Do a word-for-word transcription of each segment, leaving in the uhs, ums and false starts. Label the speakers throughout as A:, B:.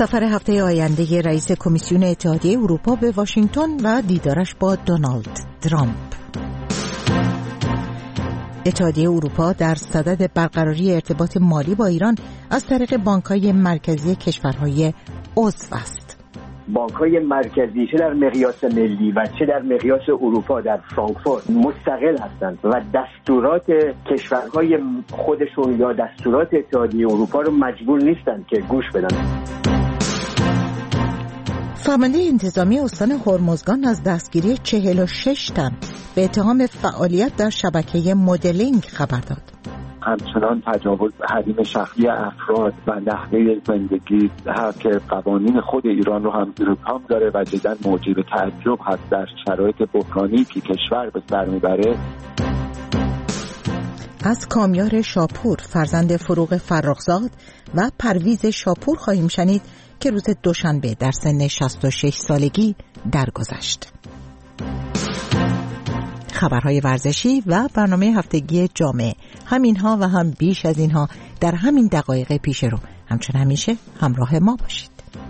A: سفر هفته آینده رئیس کمیسیون اتحادیه اروپا به واشنگتن و دیدارش با دونالد ترامپ. اتحادیه اروپا در صدد برقراری ارتباط مالی با ایران از طریق بانک‌های مرکزی کشورهای عضو است.
B: بانک‌های مرکزی چه در مقیاس ملی و چه در مقیاس اروپا در فرانکفورت مستقل هستند و دستورات کشورهای خودشون یا دستورات اتحادیه اروپا رو مجبور نیستند که گوش بدن.
A: فرمانده انتظامی استان هرمزگان از دستگیری چهل و شش تن به اتهام فعالیت در شبکه مدلینگ خبر داد.
C: همچنان تجاوز حریم شخصی افراد و نحوه زندگی هست که قوانین خود ایران رو هم زیر پام داره و جداً موجب تعجب هست در شرایط بحرانی که کشور به سر میبره.
A: از کامیار شاپور فرزند فروغ فرخزاد و پرویز شاپور خواهیم شنید که روز دوشنبه در سن شصت و شش سالگی درگذشت. خبرهای ورزشی و برنامه هفتگی جامعه، همینها و هم بیش از اینها در همین دقایق پیش رو. همچون همیشه همراه ما باشید.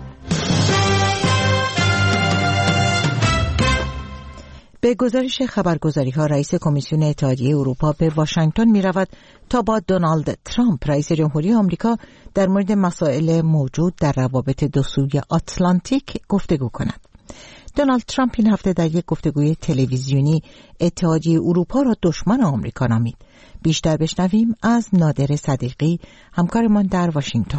A: به گزارش خبرگزاری ها رئیس کمیسیون اتحادیه اروپا به واشنگتن می رود تا با دونالد ترامپ رئیس جمهوری آمریکا در مورد مسائل موجود در روابط دو سوی آتلانتیک گفتگو کند. دونالد ترامپ این هفته در یک گفتگوی تلویزیونی اتحادیه اروپا را دشمن آمریکا نامید. بیشتر بشنویم از نادر صدیقی، همکارمان در واشنگتن.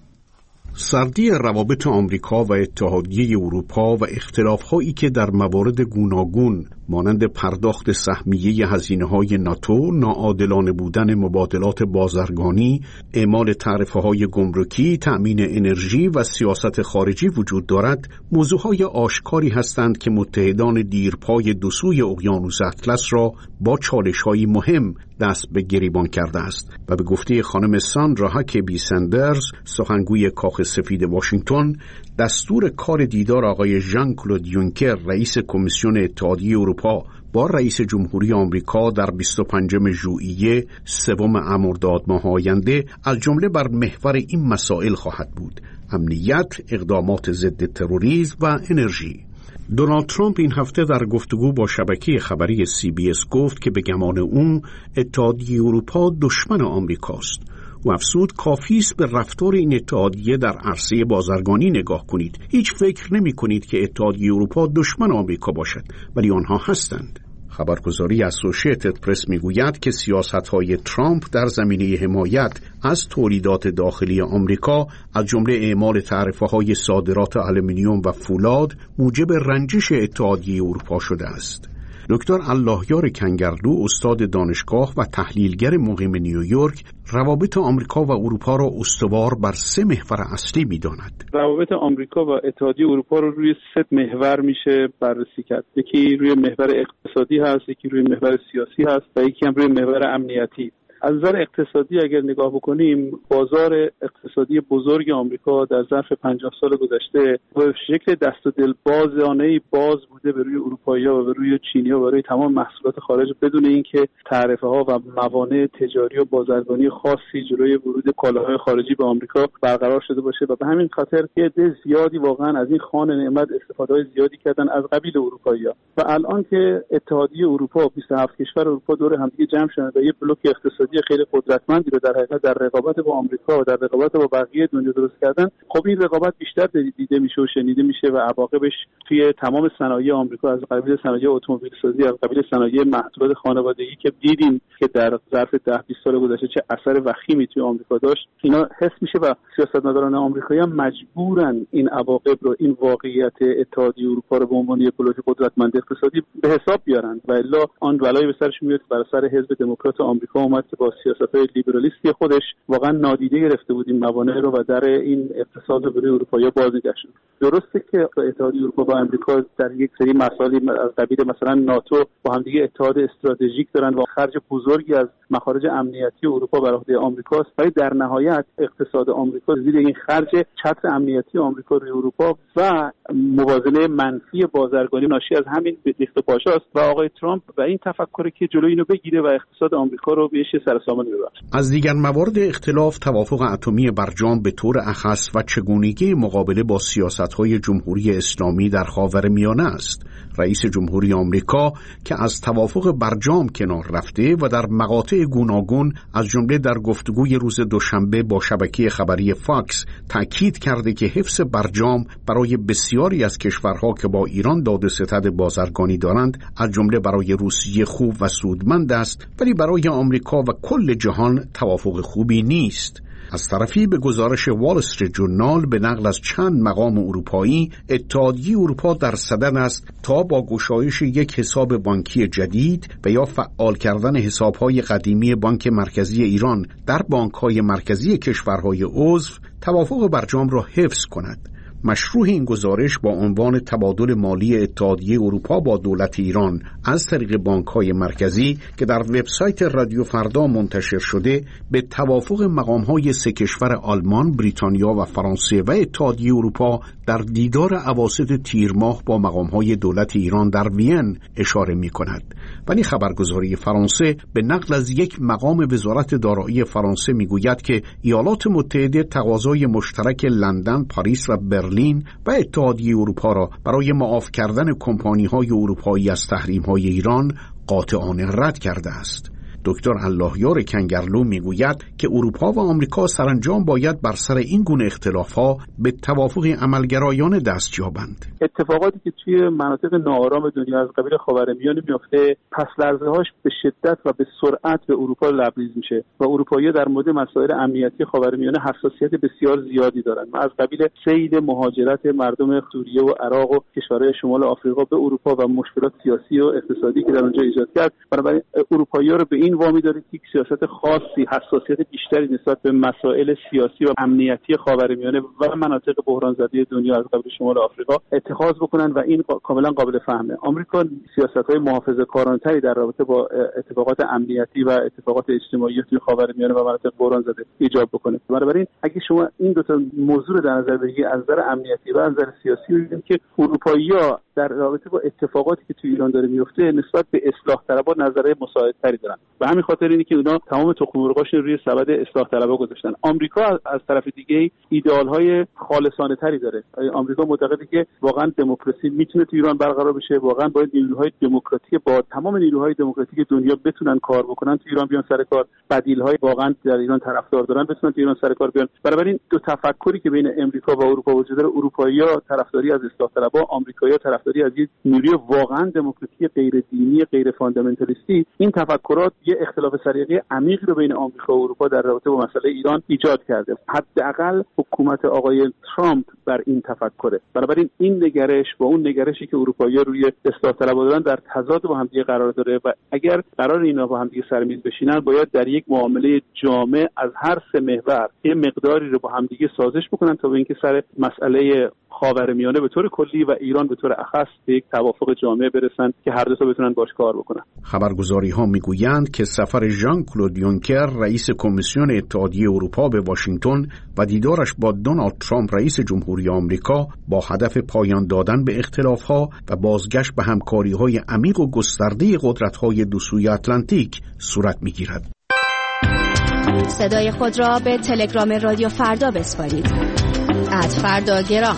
D: سردی روابط آمریکا و اتحادیه اروپا و اختلاف‌هایی که در موارد گوناگون مانند پرداخت سهمیه هزینه‌های ناتو، ناعادلانه بودن مبادلات بازرگانی، اعمال تعرفه‌های گمرکی، تأمین انرژی و سیاست خارجی وجود دارد، موضوعهای آشکاری هستند که متحدان دیرپای دو سوی اقیانوس اطلس را با چالش‌های مهم دست به گریبان کرده است و به گفته خانم ساندرا هاکبی سندرز، سخنگوی کاخ سفید واشنگتن، دستور کار دیدار آقای ژان کلود یونکر رئیس کمیسیون اتحادیه اروپا با رئیس جمهوری آمریکا در بیست و پنجم ژوئیه سوم مرداد ماه آینده از جمله بر محور این مسائل خواهد بود: امنیت، اقدامات ضد تروریسم و انرژی. دونالد ترامپ این هفته در گفتگو با شبکه خبری سی بی اس گفت که به گمان اون اتحادیه اروپا دشمن آمریکاست. و افزود کافی است به رفتار این اتحادیه در عرصه بازرگانی نگاه کنید. هیچ فکر نمی کنید که اتحادیه اروپا دشمن آمریکا باشد، ولی آنها هستند. خبرگزاری اسوشییتد پرس میگوید که سیاست‌های ترامپ در زمینه حمایت از تولیدات داخلی آمریکا از جمله اعمال تعرفه‌های صادرات آلومینیوم و فولاد موجب رنجش اتحادیه اروپا شده است. دکتر اللهیار کنگرلو، استاد دانشگاه و تحلیلگر مقیم نیویورک، روابط آمریکا و اروپا را استوار بر سه محور اصلی می‌داند.
E: روابط آمریکا و اتحادیه اروپا رو روی سه محور میشه بررسی کرد. یکی روی محور اقتصادی هست، یکی روی محور سیاسی هست و یکی هم روی محور امنیتی. از نظر اقتصادی اگر نگاه بکنیم، بازار اقتصادی بزرگ آمریکا در ظرف پنجاه سال گذشته به شکل دست و دل بازانه‌ای باز بوده به روی اروپایی‌ها و به روی چینی‌ها و روی تمام محصولات خارج، بدون اینکه تعرفه‌ها و موانع تجاری و بازرگانی خاصی جلوی ورود کالاهای خارجی به آمریکا برقرار شده باشه و به همین خاطر یه عده زیادی واقعا از این خوان نعمت استفاده زیادی کردن از قبیل اروپایی‌ها. و الان که اتحادیه اروپا بیست و هفت کشور اروپا دور همدیگه جمع شدن و یه بلوک اقتصادی خیلی قدرتمندی رو در حقیقت در رقابت با آمریکا و در رقابت با بقیه دنیا درست کردن، خب این رقابت بیشتر دیده میشه و شنیده میشه و عواقبش توی تمام صنایع آمریکا از قبیل صنایع اتومبیل سازی، از قبیل صنایع محصولات خانوادگی که دیدیم که در ظرف ده بیست سال گذشته چه اثر وخیمی توی آمریکا داشت، اینا حس میشه و سیاستمداران آمریکایی هم مجبورن این عواقب رو، این واقعیت اتحادیه اروپا رو به عنوان یک بلوک قدرتمند اقتصادی به حساب بیارن و الا آن بلایی به سرش میاد که بر سر حزب دموکرات آمریکا اومد که با سیاست‌های لیبرالیستی خودش واقعا نادیده گرفته بود این موانع رو و در این اقتصاد رو برای اروپایی‌ها باز نگشت. درسته که اتحادیه اروپا با آمریکا در یک سری مسائل از قبیل مثلا ناتو با هم دیگه اتحاد استراتژیک دارن و خرج بزرگی از مخارج امنیتی اروپا بر عهده آمریکاست، ولی در نهایت اقتصاد آمریکا زیر این خرج چتر امنیتی آمریکا روی اروپا و موازنه منفی بازرگانی ناشی از همین ریخت و پاشاست و آقای ترامپ و این تفکری که جلوی اینو بگیره و اقتصاد آمریکا رو بهش سرسامانی ببخشد.
D: از دیگر موارد اختلاف توافق اتمی برجام به طور اخص و چگونگی مقابله با سیاست‌های جمهوری اسلامی در خاورمیانه است. رئیس جمهوری آمریکا که از توافق برجام کنار رفته و در مقاطع گوناگون از جمله در گفتگوی روز دوشنبه با شبکه خبری فاکس تاکید کرده که حفظ برجام برای بسیاری از کشورها که با ایران داد و ستد بازرگانی دارند از جمله برای روسیه خوب و سودمند است، ولی برای آمریکا و کل جهان توافق خوبی نیست. از طرفی به گزارش وال استریت جورنال به نقل از چند مقام اروپایی، اتحادیه اروپا در صدد است تا با گشایش یک حساب بانکی جدید و یا فعال کردن حسابهای قدیمی بانک مرکزی ایران در بانکهای مرکزی کشورهای عضو توافق برجام را حفظ کند. مشروع این گزارش با عنوان تبادل مالی اتحادیه اروپا با دولت ایران از طریق بانک‌های مرکزی که در وبسایت رادیو فردا منتشر شده به توافق مقام‌های سه کشور آلمان، بریتانیا و فرانسه و اتحادیه اروپا در دیدار اواسط تیر ماه با مقام‌های دولت ایران در وین اشاره می‌کند. ولی خبرگزاری فرانسه به نقل از یک مقام وزارت دارایی فرانسه می‌گوید که ایالات متحده تقاضای مشترک لندن، پاریس و برلین و اتحادیه اروپا را برای معاف کردن کمپانی‌های اروپایی از تحریم‌های ایران قاطعانه رد کرده است. دکتر اللهیار کنگرلو میگوید که اروپا و آمریکا سرانجام باید بر سر این گونه اختلاف‌ها به توافق عملگرایانه دست یابند.
E: اتفاقاتی که توی مناطق ناآرام دنیا از قبیل خاورمیانه میفته، پس لرزه‌هاش به شدت و به سرعت به اروپا لبریز میشه و اروپایی‌ها در مورد مسائل امنیتی خاورمیانه حساسیت بسیار زیادی دارند. از قبیل سیل مهاجرت مردم سوریه و عراق و کشورهای شمال آفریقا به اروپا و مشکلات سیاسی و اقتصادی که در اونجا ایجاد کرد، بنابراین اروپایی‌ها رو به این وامی داره که سیاست خاصی، حساسیت بیشتری نسبت به مسائل سیاسی و امنیتی خاورمیانه و مناطق بحران زده دنیا از قبیل شمال آفریقا اتخاذ بکنن و این کاملا قابل فهمه. آمریکا سیاست‌های محافظه‌کارانه‌تری در رابطه با اتفاقات امنیتی و اتفاقات اجتماعی توی خاورمیانه و مناطق بحران زده ایجاد بکنه. بنابراین اگه شما این دو تا موضوع رو در نظر بگیرید، از نظر امنیتی و از نظر سیاسی، می‌بینید که اروپایی‌ها در رابطه با اتفاقاتی که توی ایران داره میفته نسبت به اصلاح طلبها نظریه مساعدتری دارن. و همین خاطر اینه که اونا تمام تخم مرغاشون روی سبد اصلاح طلبها گذاشتن. آمریکا از طرف دیگه ایدئال‌های خالصانه تری داره. آمریکا معتقده که واقعا دموکراسی میتونه تو ایران برقرار بشه، واقعا باید نیروهای دموکراتیک با تمام نیروهای دموکراتیک دنیا بتونن کار بکنن، تو ایران بیان سر کار، بدیل‌های واقعا در ایران طرفدار دارن بتونن تو ایران سر کار بیان. بنابراین دو تفکری که بین امریکا و اروپا وجود داره، اروپایی‌ها طرفداری از اصلاح طلبها، آمریکایی‌ها طرفداری از یک نیروی واقعا دموکراتیک غیر دینی، غیر فاندامنتالیستی. این تفکرات یه اختلاف سلیقه عمیقی رو بین آمریکا و اروپا در رابطه با مسئله ایران ایجاد کرده. حداقل حکومت آقای ترامپ بر این تفکره. بنابراین این نگرش با اون نگرشی که اروپایی‌ها روی اصلاح طلبها دارن در تضاد با هم دیگه قرار داره و اگر قرار اینا با هم دیگه سر میز بشینن، باید در یک معامله جامع از هر سه محور یه مقداری رو با هم دیگه سازش بکنن تا به اینکه سر مسئله خاورمیانه به طور کلی و ایران به طور اخص به یک توافق جامع برسن که هر دو تا بتونن باش کار بکنن.
D: خبرگزاری‌ها میگویند که سفر ژان کلود یونکر رئیس کمیسیون اتحادیه اروپا به واشنگتن و دیدارش با دونالد ترامپ رئیس جمهوری آمریکا با هدف پایان دادن به اختلاف‌ها و بازگشت به همکاری‌های عمیق و گسترده قدرت‌های دو سوی اتلانتیک صورت می‌گیرد.
F: صدای خود را به تلگرام رادیو فردا بسپارید. ات فردا گرام.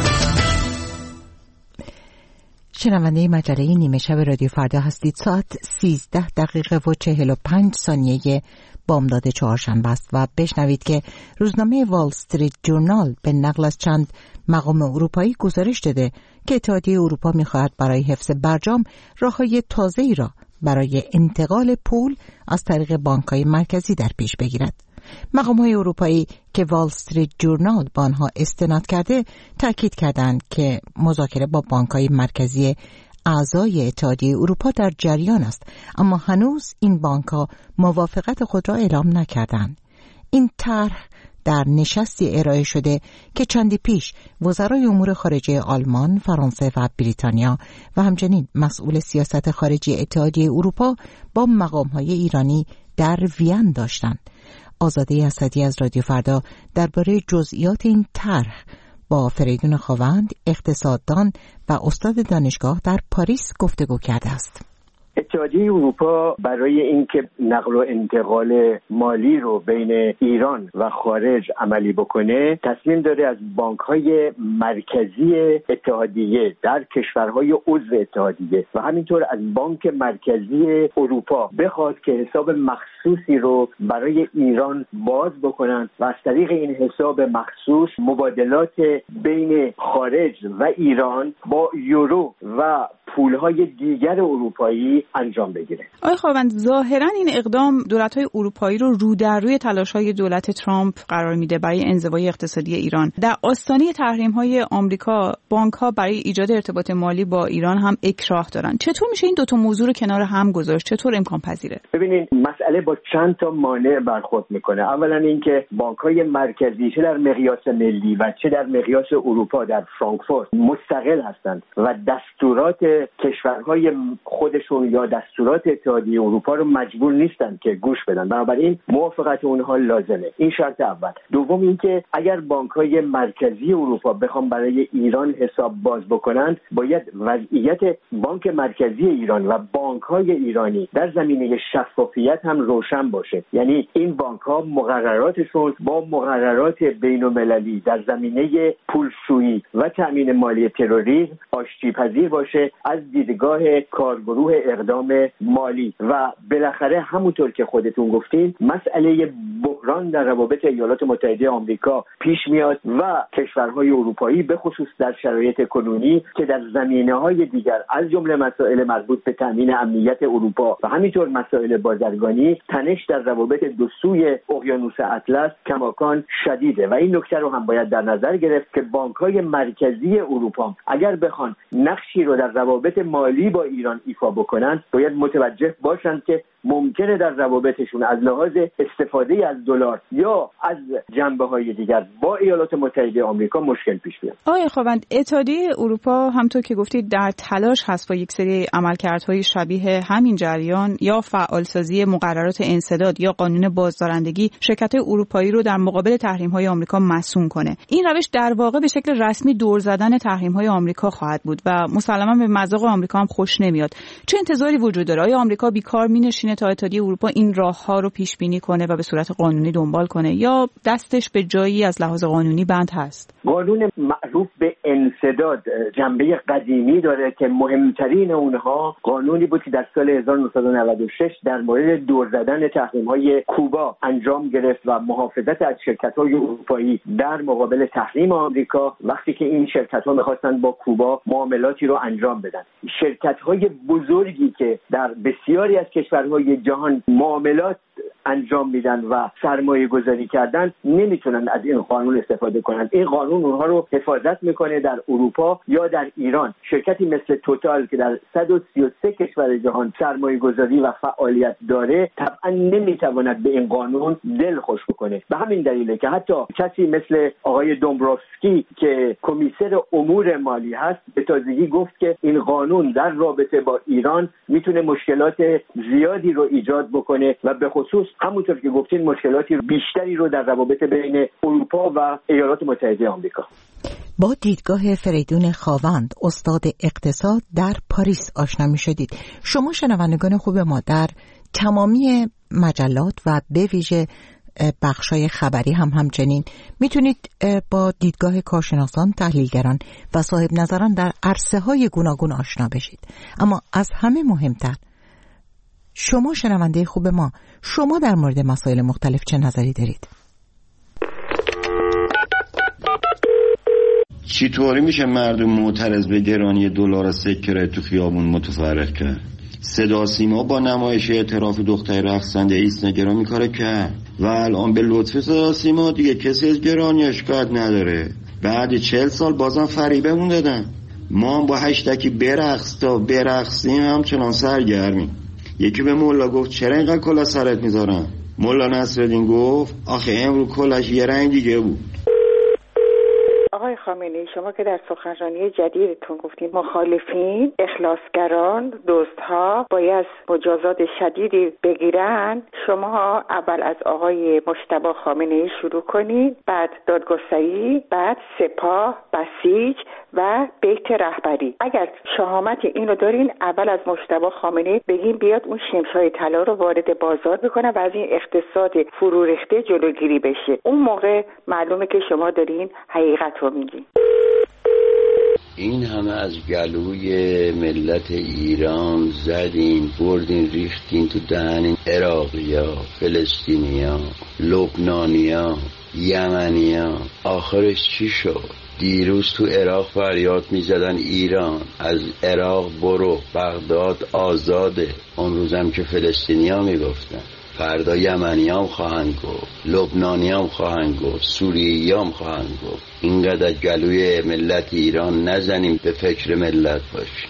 A: شنونده مجله نیمه شب رادیو فردا هستید. ساعت سیزده دقیقه و چهل و پنج ثانیه بامداد چهارشنبه است و بشنوید که روزنامه وال استریت جورنال به نقل از چند مقام اروپایی گزارش داده که اتحادیه اروپا می‌خواهد برای حفظ برجام راه‌های تازه‌ای را برای انتقال پول از طریق بانک‌های مرکزی در پیش بگیرد. مقام‌های اروپایی که وال استریت جورنال با آنها استناد کرده تاکید کردند که مذاکره با بانک‌های مرکزی اعضای اتحادیه اروپا در جریان است، اما هنوز این بانک‌ها موافقت خود را اعلام نکردند. این طرح در نشستی ارائه شده که چندی پیش وزرای امور خارجه آلمان، فرانسه و بریتانیا و همچنین مسئول سیاست خارجی اتحادیه اروپا با مقام‌های ایرانی در وین داشتند. آزاده اسدی از رادیو فردا درباره جزئیات این طرح با فریدون خاوند، اقتصاددان و استاد دانشگاه در پاریس گفتگو کرده است.
B: اتحادیه اروپا برای اینکه نقل و انتقال مالی رو بین ایران و خارج عملی بکنه تصمیم داره از بانک‌های مرکزی اتحادیه در کشورهای عضو اتحادیه و همینطور از بانک مرکزی اروپا بخواد که حساب مخصوصی رو برای ایران باز بکنن و از طریق این حساب مخصوص مبادلات بین خارج و ایران با یورو و پولهای دیگر اروپایی انجام بگیره.
G: آقای خاوند، ظاهرا این اقدام دولت‌های اروپایی رو رو در روی تلاش‌های دولت ترامپ قرار میده برای انزوای اقتصادی ایران. در آستانه تحریم‌های آمریکا، بانک‌ها برای ایجاد ارتباط مالی با ایران هم اکراه دارن. چطور میشه این دو تا موضوع رو کنار هم گذاشت؟ چطور امکان پذیره؟
B: ببینید، مسئله با چند تا مانع برخورد میکنه. اولا اینکه بانک‌های مرکزی چه در مقیاس ملی و چه در مقیاس اروپا در فرانکفورت مستقل هستند و دستورات کشورهای خودشون یا دستورات اتحادیه اروپا رو مجبور نیستن که گوش بدن. بنابراین موافقت اونها لازمه. این شرط اول. دوم اینکه اگر بانک‌های مرکزی اروپا بخوام برای ایران حساب باز بکنند، باید وضعیت بانک مرکزی ایران و بانک‌های ایرانی در زمینه شفافیت هم روشن باشه. یعنی این بانک‌ها مقرراتشون با مقررات بین‌المللی در زمینه پولشویی و تأمین مالی تروریسم آشتی پذیر باشه از دیدگاه کارگروه اقدام مالی. و بالاخره همونطور که خودتون گفتین، مسئله بحران در روابط ایالات متحده آمریکا پیش میاد و کشورهای اروپایی به خصوص در شرایط کنونی که در زمینه‌های دیگر از جمله مسائل مربوط به تامین امنیت اروپا و همینطور مسائل بازرگانی، تنش در روابط دو سوی اقیانوس اطلس کماکان شدیده و این نکته رو هم باید در نظر گرفت که بانک‌های مرکزی اروپا اگر بخوان نقشی رو در روابط مالی با ایران ایفا بکنن، باید متوجه باشند که ممکنه در روابطشون از لحاظ استفاده از دلار یا از جنبه‌های دیگر با ایالات متحده آمریکا مشکل پیش بیاد.
G: آقای خاوند، اتحادیه اروپا همونطور که گفتید در تلاش هست با یک سری عملکردهای شبیه همین جریان یا فعالسازی مقررات انسداد یا قانون بازدارندگی شرکت‌های اروپایی رو در مقابل تحریم‌های آمریکا مصون کنه. این روش در واقع به شکل رسمی دور زدن تحریم‌های آمریکا خواهد بود و مسلماً به مذاق آمریکا هم خوش نمیاد. چه انتظاری وجود داره؟ آیا آمریکا بیکار مینشینه تا اتحادیه اروپا این راه‌ها رو پیش بینی کنه و به صورت قانونی دنبال کنه، یا دستش به جایی از لحاظ قانونی بند هست؟
B: قانون معروف به انسداد جنبه قدیمی داره که مهمترین اونها قانونی بود که در سال هزار و نهصد و نود و شش در مورد دور زدن تحریم‌های کوبا انجام گرفت و محافظت از شرکت‌های اروپایی در مقابل تحریم آمریکا وقتی که این شرکت‌ها می‌خواستن با کوبا معاملاتی رو انجام بدن. شرکت‌های بزرگی که در بسیاری از کشورهای جهان معاملات انجام میدن و سرمایه گذاری کردن نمیتونن از این قانون استفاده کنن. این قانون اونها رو حفاظت میکنه در اروپا یا در ایران. شرکتی مثل توتال که در صد و سی و سه کشور جهان سرمایه گذاری و فعالیت داره طبعا نمیتواند به این قانون دل خوش بکنه. به همین دلیله که حتی کسی مثل آقای دومبروفسکی که کمیسر امور مالی هست به تازگی گفت که این قانون در رابطه با ایران میتونه مشکلات زیادی رو ایجاد بکنه و به خصوص همونطور که گفتین مشکلاتی بیشتری رو در روابط بین اروپا و ایالات متحده آمریکا.
A: با دیدگاه فریدون خاوند، استاد اقتصاد، در پاریس آشنا می شدید. شما شنوندگان خوب ما در تمامی مجلات و به ویژه بخشای خبری هم همچنین میتونید با دیدگاه کارشناسان، تحلیلگران و صاحب نظران در عرصه های گوناگون آشنا بشید. اما از همه مهمتر، شما شنونده خوب ما، شما در مورد مسائل مختلف چه نظری دارید؟
H: چطوری میشه مردم معترض به گرانی دلار سکه تو خیابون متفرق کرد؟ صدا سیما با نمایش اعتراف دختر رقصنده ایسنا گرامی کار کرد و الان به لطف صدا سیما دیگه کسی از گرانی شکایت نداره. بعد چهل سال بازم فریبمون دادن. ما هم با هشتکی برقص تا برقصیم همچنان سرگرمیم. یکی به مولا گفت چرا اینقدر کلاه سرت میذارن؟ مولا نصرالدین گفت آخه امرو کلاش یه رنگ دیگه بود.
I: آقای آقای خامنه‌ای، شما که در سخنرانی جدیدتون گفتین مخالفین، اخلاصگران، دزدها باید مجازات شدیدی بگیرن، شما اول از آقای مجتبی خامنه‌ای شروع کنید، بعد دادگستری، بعد سپاه، بسیج و بیت رهبری. اگر شهامت اینو دارین اول از مجتبی خامنه‌ای بگین بیاد اون شمشای طلا رو وارد بازار بکنه و از این اقتصاد فرو ریخته جلوگیری بشه. اون موقع معلومه که شما دارین حقیقت رو میگین.
H: این همه از گلوی ملت ایران زدین، بردین، ریختین تو دهن عراقیا، فلسطینیا، لبنانیا، یمنیا. آخرش چی شد؟ دیروز تو عراق فریاد می زدن ایران از عراق برو، بغداد آزاده. اون روزم که فلسطینیا می گفتن، فردا یمنیام خواهند گفت، لبنانیام خواهند گفت، سورییام خواهند گفت. اینقدر گلوی ملت ایران نزنیم، به فکر ملت باشیم.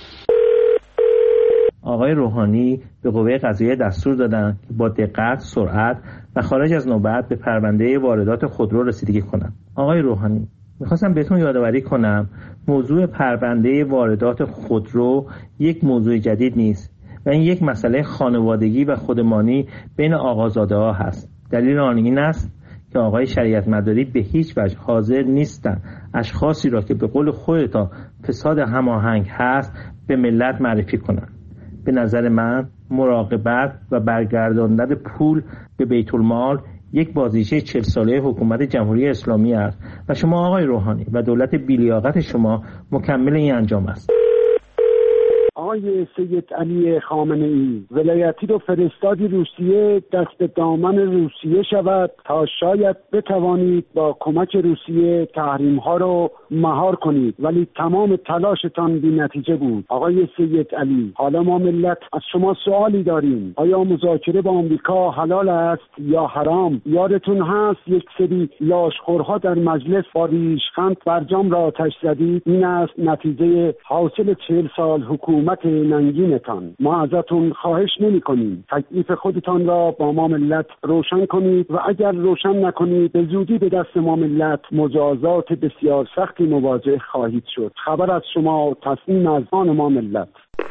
J: آقای روحانی به قوه قضاییه دستور دادن که با دقت، سرعت و خارج از نوبت به پرونده واردات خودرو رسیدگی کنند. آقای روحانی، میخواستم بهتون یادآوری کنم موضوع پرونده واردات خودرو یک موضوع جدید نیست و این یک مسئله خانوادگی و خودمانی بین آقازاده ها هست. دلیل آن این است که آقای شریعت مداری به هیچ وجه حاضر نیستند اشخاصی را که به قول خودتان فساد هماهنگ هست به ملت معرفی کنند. به نظر من مراقبت و برگرداندن پول به بیت المال یک بازیچه چهل ساله حکومت جمهوری اسلامی است و شما آقای روحانی و دولت بی‌لیاقت شما مکمل این انجام است.
K: آقای سید علی خامنه‌ای، ولایتی رو فرستادی روسیه دست به دامن روسیه شود تا شاید بتوانید با کمک روسیه تحریم ها رو مهار کنید، ولی تمام تلاشتان بی نتیجه بود. آقای سید علی، حالا ما ملت از شما سوالی داریم، آیا مذاکره با آمریکا حلال است یا حرام؟ یادتون هست یک سری لاشخورها در مجلس با ریشخند برجام را آتش زدید. این است نتیجه حاصل چهل سال حکومت ننگینتان. ما ازتون خواهش نمی کنیم تکلیف خودتان را با ما ملت روشن کنید و اگر روشن نکنید به زودی به دست ما ملت مجازات بسیار سختی مواجه خواهید شد. خبر از شما، تصمیم از آن ما ملت.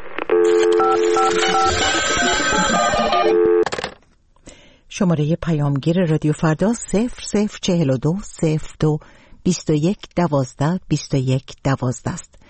A: شماره پیامگیر رادیو فردا صفر صفر چهل و دو صفر دو بیست و یک دوازده بیست و یک دوازده است.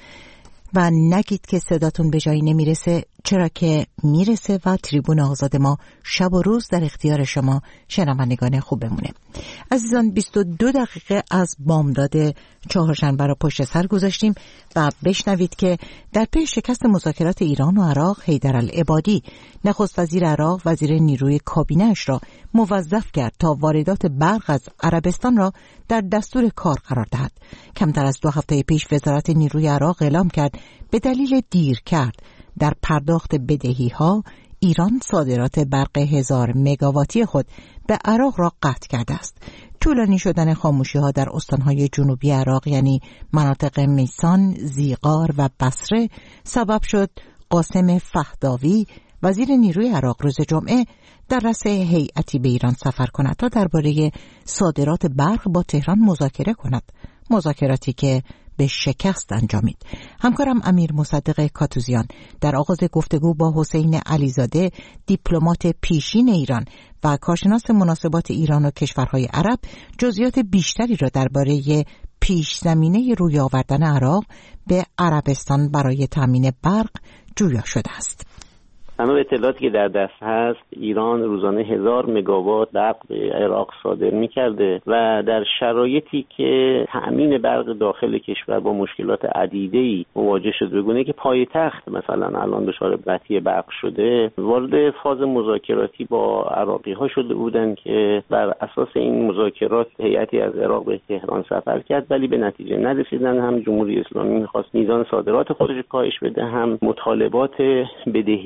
A: و نگید که صداتون به جایی نمیرسه، چرا که میرسه و تریبون آزاد ما شب و روز در اختیار شما شنوندگان خوب بمونه. عزیزان، بیست و دو دقیقه از بامداد چهارشنبه را پشت سر گذاشتیم و بشنوید که در پی شکست مذاکرات ایران و عراق، حیدرالعبادی نخست وزیر عراق وزیر نیروی کابینه‌اش را موظف کرد تا واردات برق از عربستان را در دستور کار قرار دهد. کمتر از دو هفته پیش وزارت نیروی عراق اعلام کرد به دلیل دیر کرد در پرداخت بدهی‌ها، ایران صادرات برق هزار مگاواتی خود به عراق را قطع کرده است. طولانی شدن خاموشی‌ها در استان‌های جنوبی عراق یعنی مناطق میسان، زیغار و بصره سبب شد قاسم فهداوی وزیر نیروی عراق روز جمعه در رأس هیئتی به ایران سفر کند تا درباره صادرات برق با تهران مذاکره کند، مذاکراتی که به شکست انجامید. همکارم امیر مصدق کاتوزیان در آغاز گفتگو با حسین علیزاده، دیپلمات پیشین ایران و کارشناس مناسبات ایران و کشورهای عرب، جزئیات بیشتری را درباره پیش زمینه روی آوردن عراق به عربستان برای تامین برق جویا شده است.
L: تمام اطلاعاتی که در دست هست، ایران روزانه هزار مگاوات برق به عراق صادر می‌کرده و در شرایطی که تأمین برق داخل کشور با مشکلات عدیده‌ای مواجه شد، بگونه که پایتخت مثلا الان دچار قطعی برق شده، وارد فاز مذاکراتی با عراقی‌ها شده بودند که بر اساس این مذاکرات هیئتی از عراق به تهران سفر کرد ولی به نتیجه نرسیدن. هم جمهوری اسلامی می‌خواست میزان صادرات خودش کاهش بده، هم مطالبات بدهی‌هایی که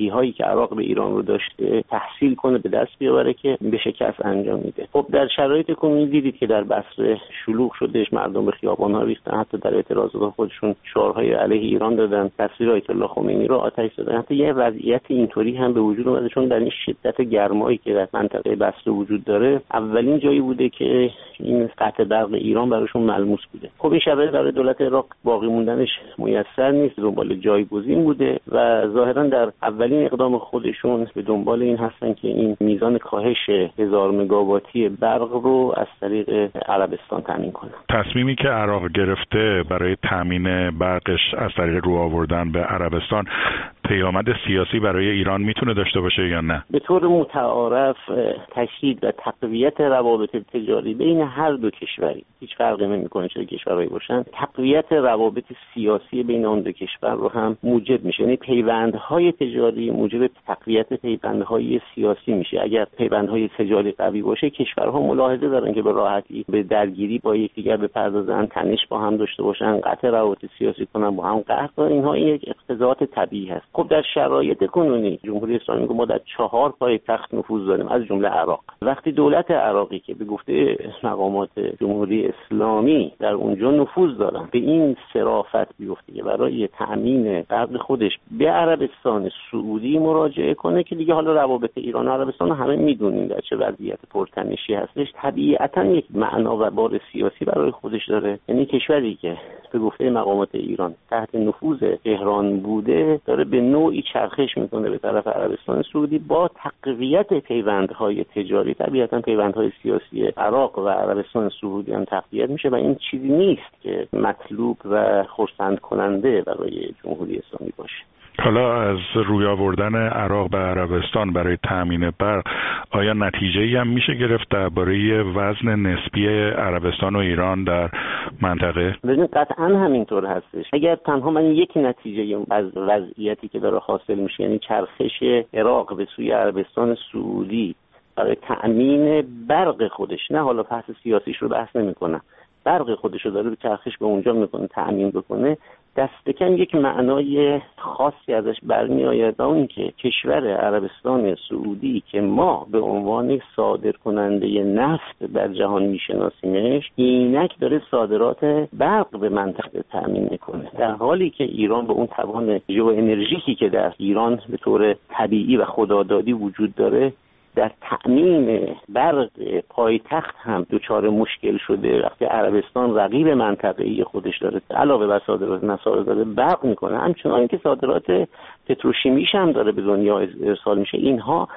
L: عراق به ایران رو داشته تحصیل کنه، به دست بیاوره که به شکست انجام میده. خب در شرایط کنونی دیدید که در بصره شلوغ شدهش، مردم به خیابان‌ها ریختن، حتی در اعتراضات خودشون شعارهای علیه ایران دادن، تصویر آیت الله خمینی رو آتش زدن. حتی یه وضعیت اینطوری هم به وجود اومده چون در این شدت گرمایی که در منطقه بصره وجود داره اولین جایی بوده که این قطع برق ایران براشون ملموس بوده. خب این شرایط برای دولت عراق باقی موندنش میسر نیست، دنبال جایگزین بوده و ظاهرا در اولین اقدام خودشون به دنبال این هستن که این میزان کاهش هزار مگاواتی برق رو از طریق عربستان تامین کنن.
M: تصمیمی که عراق گرفته برای تامین برقش از طریق رو آوردن به عربستان پیامد سیاسی برای ایران میتونه داشته باشه یا نه؟
L: به طور متعارف تشدید و تقویت روابط تجاری بین هر دو کشوری، هیچ فرقی نمیکنه چه کشورهایی باشن، تقویت روابط سیاسی بین آن دو کشور رو هم موجب میشه. یعنی پیوندهای تجاری موجب تقویت پیوندهای سیاسی میشه. اگر پیوندهای تجاری قوی باشه کشورها ملاحظه دارن که به راحتی به درگیری با یکدیگر بپردازن، تنش با هم داشته باشن، قطع روابط سیاسی کنن، با هم قهر کنن. اینها یک اقتضاعات طبیعی هست. خب در شرایط کنونی جمهوری اسلامی ما در چهار پایتخت نفوذ داریم از جمله عراق. وقتی دولت عراقی که به گفته مقامات جمهوری اسلامی در اونجا نفوذ دارن به این صرافت بیفته که برای تأمین برق خودش به عربستان سعودی مراجعه کنه که دیگه حالا روابط ایران و عربستان همه میدونیم در چه وضعیت پرتنشی هستش، طبیعتاً یک معنا و بار سیاسی برای خودش داره. یعنی کشوری که به گفته مقامات ایران تحت نفوذ تهران بوده داره به نوعی چرخش میکنه به طرف عربستان سعودی. با تقویت پیوندهای تجاری طبیعتاً پیوندهای سیاسی عراق و عربستان سعودی هم تقویت میشه و این چیزی نیست که مطلوب و خرسند کننده برای جمهوری اسلامی باشه.
M: حالا از روی آوردن عراق به عربستان برای تامین برق آیا نتیجه‌ای هم میشه گرفت درباره وزن نسبی عربستان و ایران در منطقه؟
L: ببین قطعاً همینطور هستش. اگر تنها من یک نتیجه از وضعیتی که داره حاصل میشه یعنی چرخش عراق به سوی عربستان سعودی برای تأمین برق خودش، نه حالا بحث سیاسیش رو بحث نمی‌کنم، برق خودش رو داره به چرخش به اونجا میکنه تأمین بکنه، دست کم یک معنای خاصی ازش برمی آید و اون که کشور عربستان سعودی که ما به عنوان صادر کننده نفت در جهان میشناسیمش اینک داره صادرات برق به منطقه تأمین میکنه، در حالی که ایران به اون توان ژئو انرژیکی که در ایران به طور طبیعی و خدادادی وجود داره در تأمین برق پایتخت هم دچار مشکل شده. وقتی عربستان رقیب منطقه‌ای خودش داره علاوه بر صادرات مسائل داره برق میکنه، همچنان که صادرات پتروشیمیش هم داره به دنیا ارسال میشه، اینها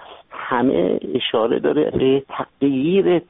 L: همه اشاره داره به تغییر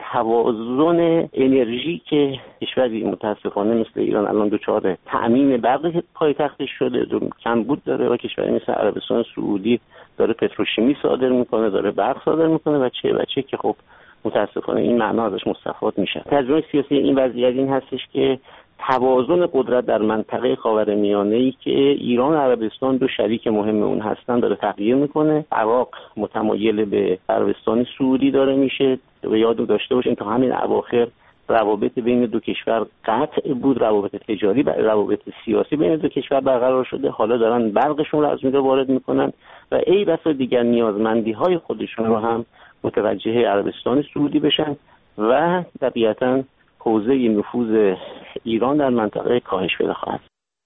L: توازن انرژی که کشوری متاسفانه مثل ایران الان دچار تأمین برق پایتختش شده، کمبود داره و کشوری مثل عربستان سعودی داره پتروشیمی صادر میکنه، داره برق صادر میکنه و چه و چه که خب متاسفانه این معنا ازش مستفاد میشه. ترجمه سیاسی این وضعیت این هستش که توازن قدرت در منطقه خاورمیانه‌ای که ایران و عربستان دو شریک مهم اون هستن داره تغییر میکنه. عراق متمایل به عربستان سعودی داره میشه و یادو داشته باشین تا همین اواخر روابط بین دو کشور قطع بود، روابط تجاری و روابط سیاسی بین دو کشور برقرار شده، حالا دارن برقشون رو از اونجا وارد میکنن و ای بسا دیگر نیازمندی های خودشون رو هم متوجه عربستان سعودی بشن و طبیعتاً حوزه نفوذ ایران در منطقه کاهش پیدا خواهد.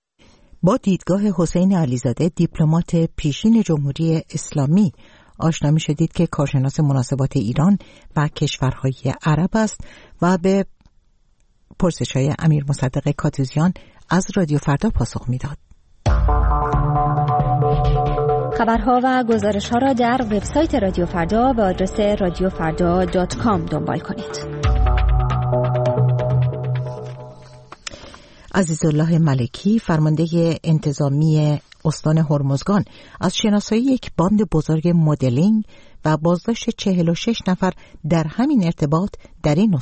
A: با دیدگاه حسین علیزاده دیپلمات پیشین جمهوری اسلامی آشنا می شدید که کارشناس مناسبات ایران و کشورهای عرب است و به پرسش‌های امیر مصدق کاتوزیان از رادیو فردا پاسخ میداد.
F: خبرها و گزارش‌ها را در وبسایت رادیو فردا به آدرس رادیو فردا دات کام دنبال کنید.
A: عزیزالله ملکی فرمانده انتظامی استان هرمزگان از شناسایی یک باند بزرگ مدلینگ و بازداشت چهل و شش نفر در همین ارتباط در این استان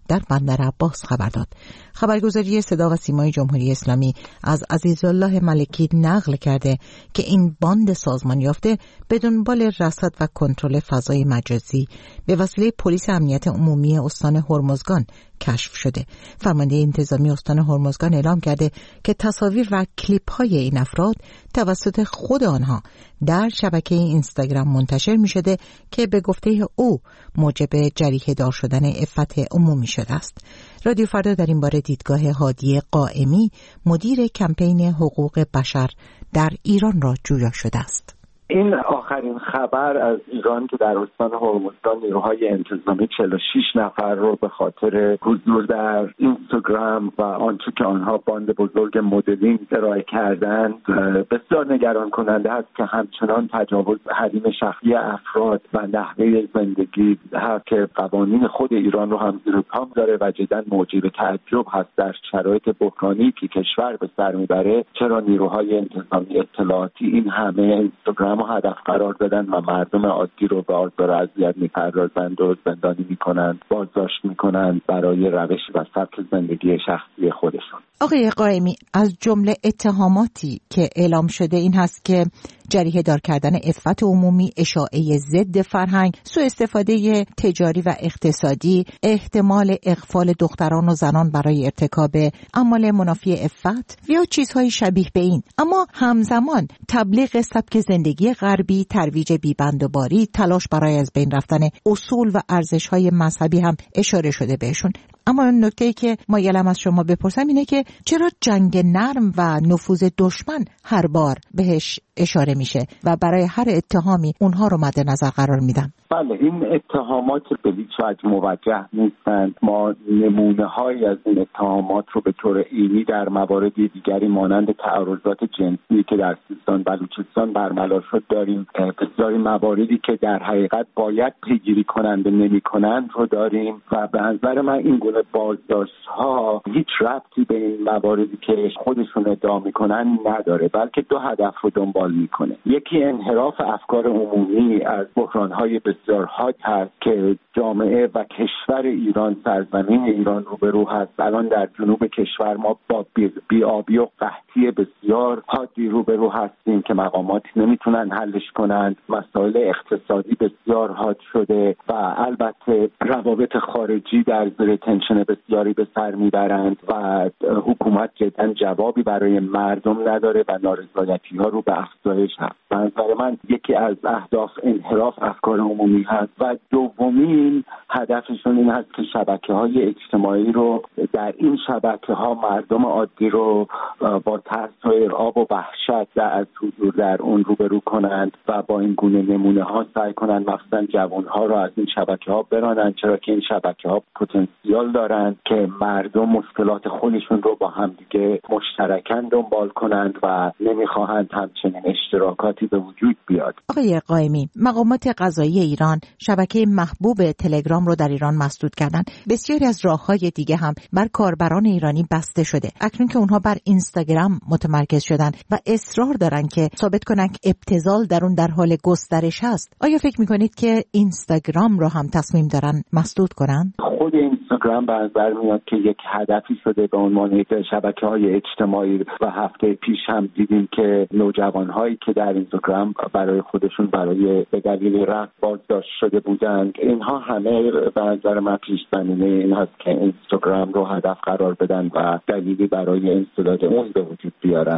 A: در بندر عباس خبر داد. خبرگزاری صدا و سیمای جمهوری اسلامی از عزیزالله ملکی نقل کرده که این باند سازمان یافته به دنبال رصد و کنترل فضای مجازی به وسیله پلیس امنیت عمومی استان هرمزگان کشف شده. فرمانده انتظامی استان هرمزگان اعلام کرده که تصاویر و کلیپ های این افراد توسط خود آنها در شبکه اینستاگرام منتشر می شده که به گفته او موجب جریحه دار شدن عفت عمومی شده است. رادیو فردا در این باره دیدگاه هادی قائمی مدیر کمپین حقوق بشر در ایران را جویا شده است.
C: این آخرین خبر از ایران که در استان هرمزگان نیروهای انتظامی چهل و شش نفر رو به خاطر حضور در اینستاگرام و آنچه که آنها باند بزرگ مدلینگ ارائه کردند بسیار نگران کننده است که همچنان تجاوز حریم شخصی افراد و نحوه زندگی هر که قوانین خود ایران رو هم زیر پا داره و جداً موجب تعجب هست در شرایط بحرانی که کشور به سر میبره چرا نیروهای انتظامی اطلاعاتی این همه اینستاگرام هدف قرار دادن و مردم عادی رو به آزار و اذیت می‌پردازند و زندانی می‌کنند، بازداشت می‌کنند برای روش و سبک زندگی شخصی خودشون.
A: آقای قائمی، از جمله اتهاماتی که اعلام شده این هست که جریحه دار کردن عفت عمومی، اشاعه ضد فرهنگ، سوء استفاده تجاری و اقتصادی، احتمال اغفال دختران و زنان برای ارتکاب اعمال منافی عفت یا چیزهای شبیه به این. اما همزمان تبلیغ سبک زندگی غربی، ترویج بی‌بندوباری، تلاش برای از بین رفتن اصول و ارزش‌های مذهبی هم اشاره شده بهشون. اما نکته‌ای که مایلم از شما بپرسم اینه که چرا جنگ نرم و نفوذ دشمن هر بار بهش اشاره میشه و برای هر اتهامی اونها رو مد نظر قرار میدن؟
C: بله، این اتهامات به هیچ وجه موجه نیستند. ما نمونه‌هایی از این اتهامات رو به طور عینی در موارد دیگری مانند تعرضات جنسی که در سیستان بلوچستان برملا شد داریم. بسیاری مواردی که در حقیقت باید پیگیری کننده نمی‌کنند رو داریم و به نظر من این گونه بازداشت‌ها هیچ ربطی به این مواردی که خودشون ادعا می‌کنن نداره، بلکه دو هدف رو دنبال می‌کنه. یکی انحراف افکار عمومی از بحران‌های بسیار حاد هست که جامعه و کشور ایران، سرزمین ایران روبرو هست. الان در جنوب کشور ما با بی‌آبی و قحطی بسیار حادی روبرو هستیم که مقامات نمیتونن حلش کنند. مسائل اقتصادی بسیار حاد شده و البته روابط خارجی در زیر تنشن بسیاری به سر میبرند و حکومت جداً جوابی برای مردم نداره و نارضایتی ها رو به افزایش هست. به نظر من یکی از اهداف انحراف افکار عمومی هست و دومین هدفشون این هست که شبکه‌های اجتماعی رو در این شبکه‌ها مردم عادی رو با ترس و ارعاب و وحشت از حضور در اون روبرو کنند و با این گونه نمونه‌ها سعی کنند مثلا جوان‌ها رو از این شبکه‌ها برانند، چرا که این شبکه‌ها پتانسیل دارند که مردم مشکلات خودشون رو با هم دیگه مشترکاً دنبال کنند و نمی‌خواهند همچنین اشتراکاتی به وجود بیاد.
A: آقای قائمی، مقامات قضایی ایران شبکه محبوب تلگرام رو در ایران مسدود کردن. بسیاری از راه‌های دیگه هم بر کاربران ایرانی بسته شده. اکنون که اونها بر اینستاگرام متمرکز شدن و اصرار دارن که ثابت کنن که ابتذال در اون در حال گسترش هست، آیا فکر می‌کنید که اینستاگرام رو هم تصمیم دارن مسدود کنن؟
C: خود اینستاگرام به نظر میاد که یک هدفی شده به عنوان یک شبکه‌های اجتماعی و هفته پیش هم دیدیم که نوجوان‌هایی که در اینستاگرام برای خودشون برای به دلیل رفع بازداشت شده بودند، اینها همه به نظر من پیش زمینه این هست که اینستاگرام رو هدف قرار بدن و دلیلی برای انسداد اون به وجود بیارن.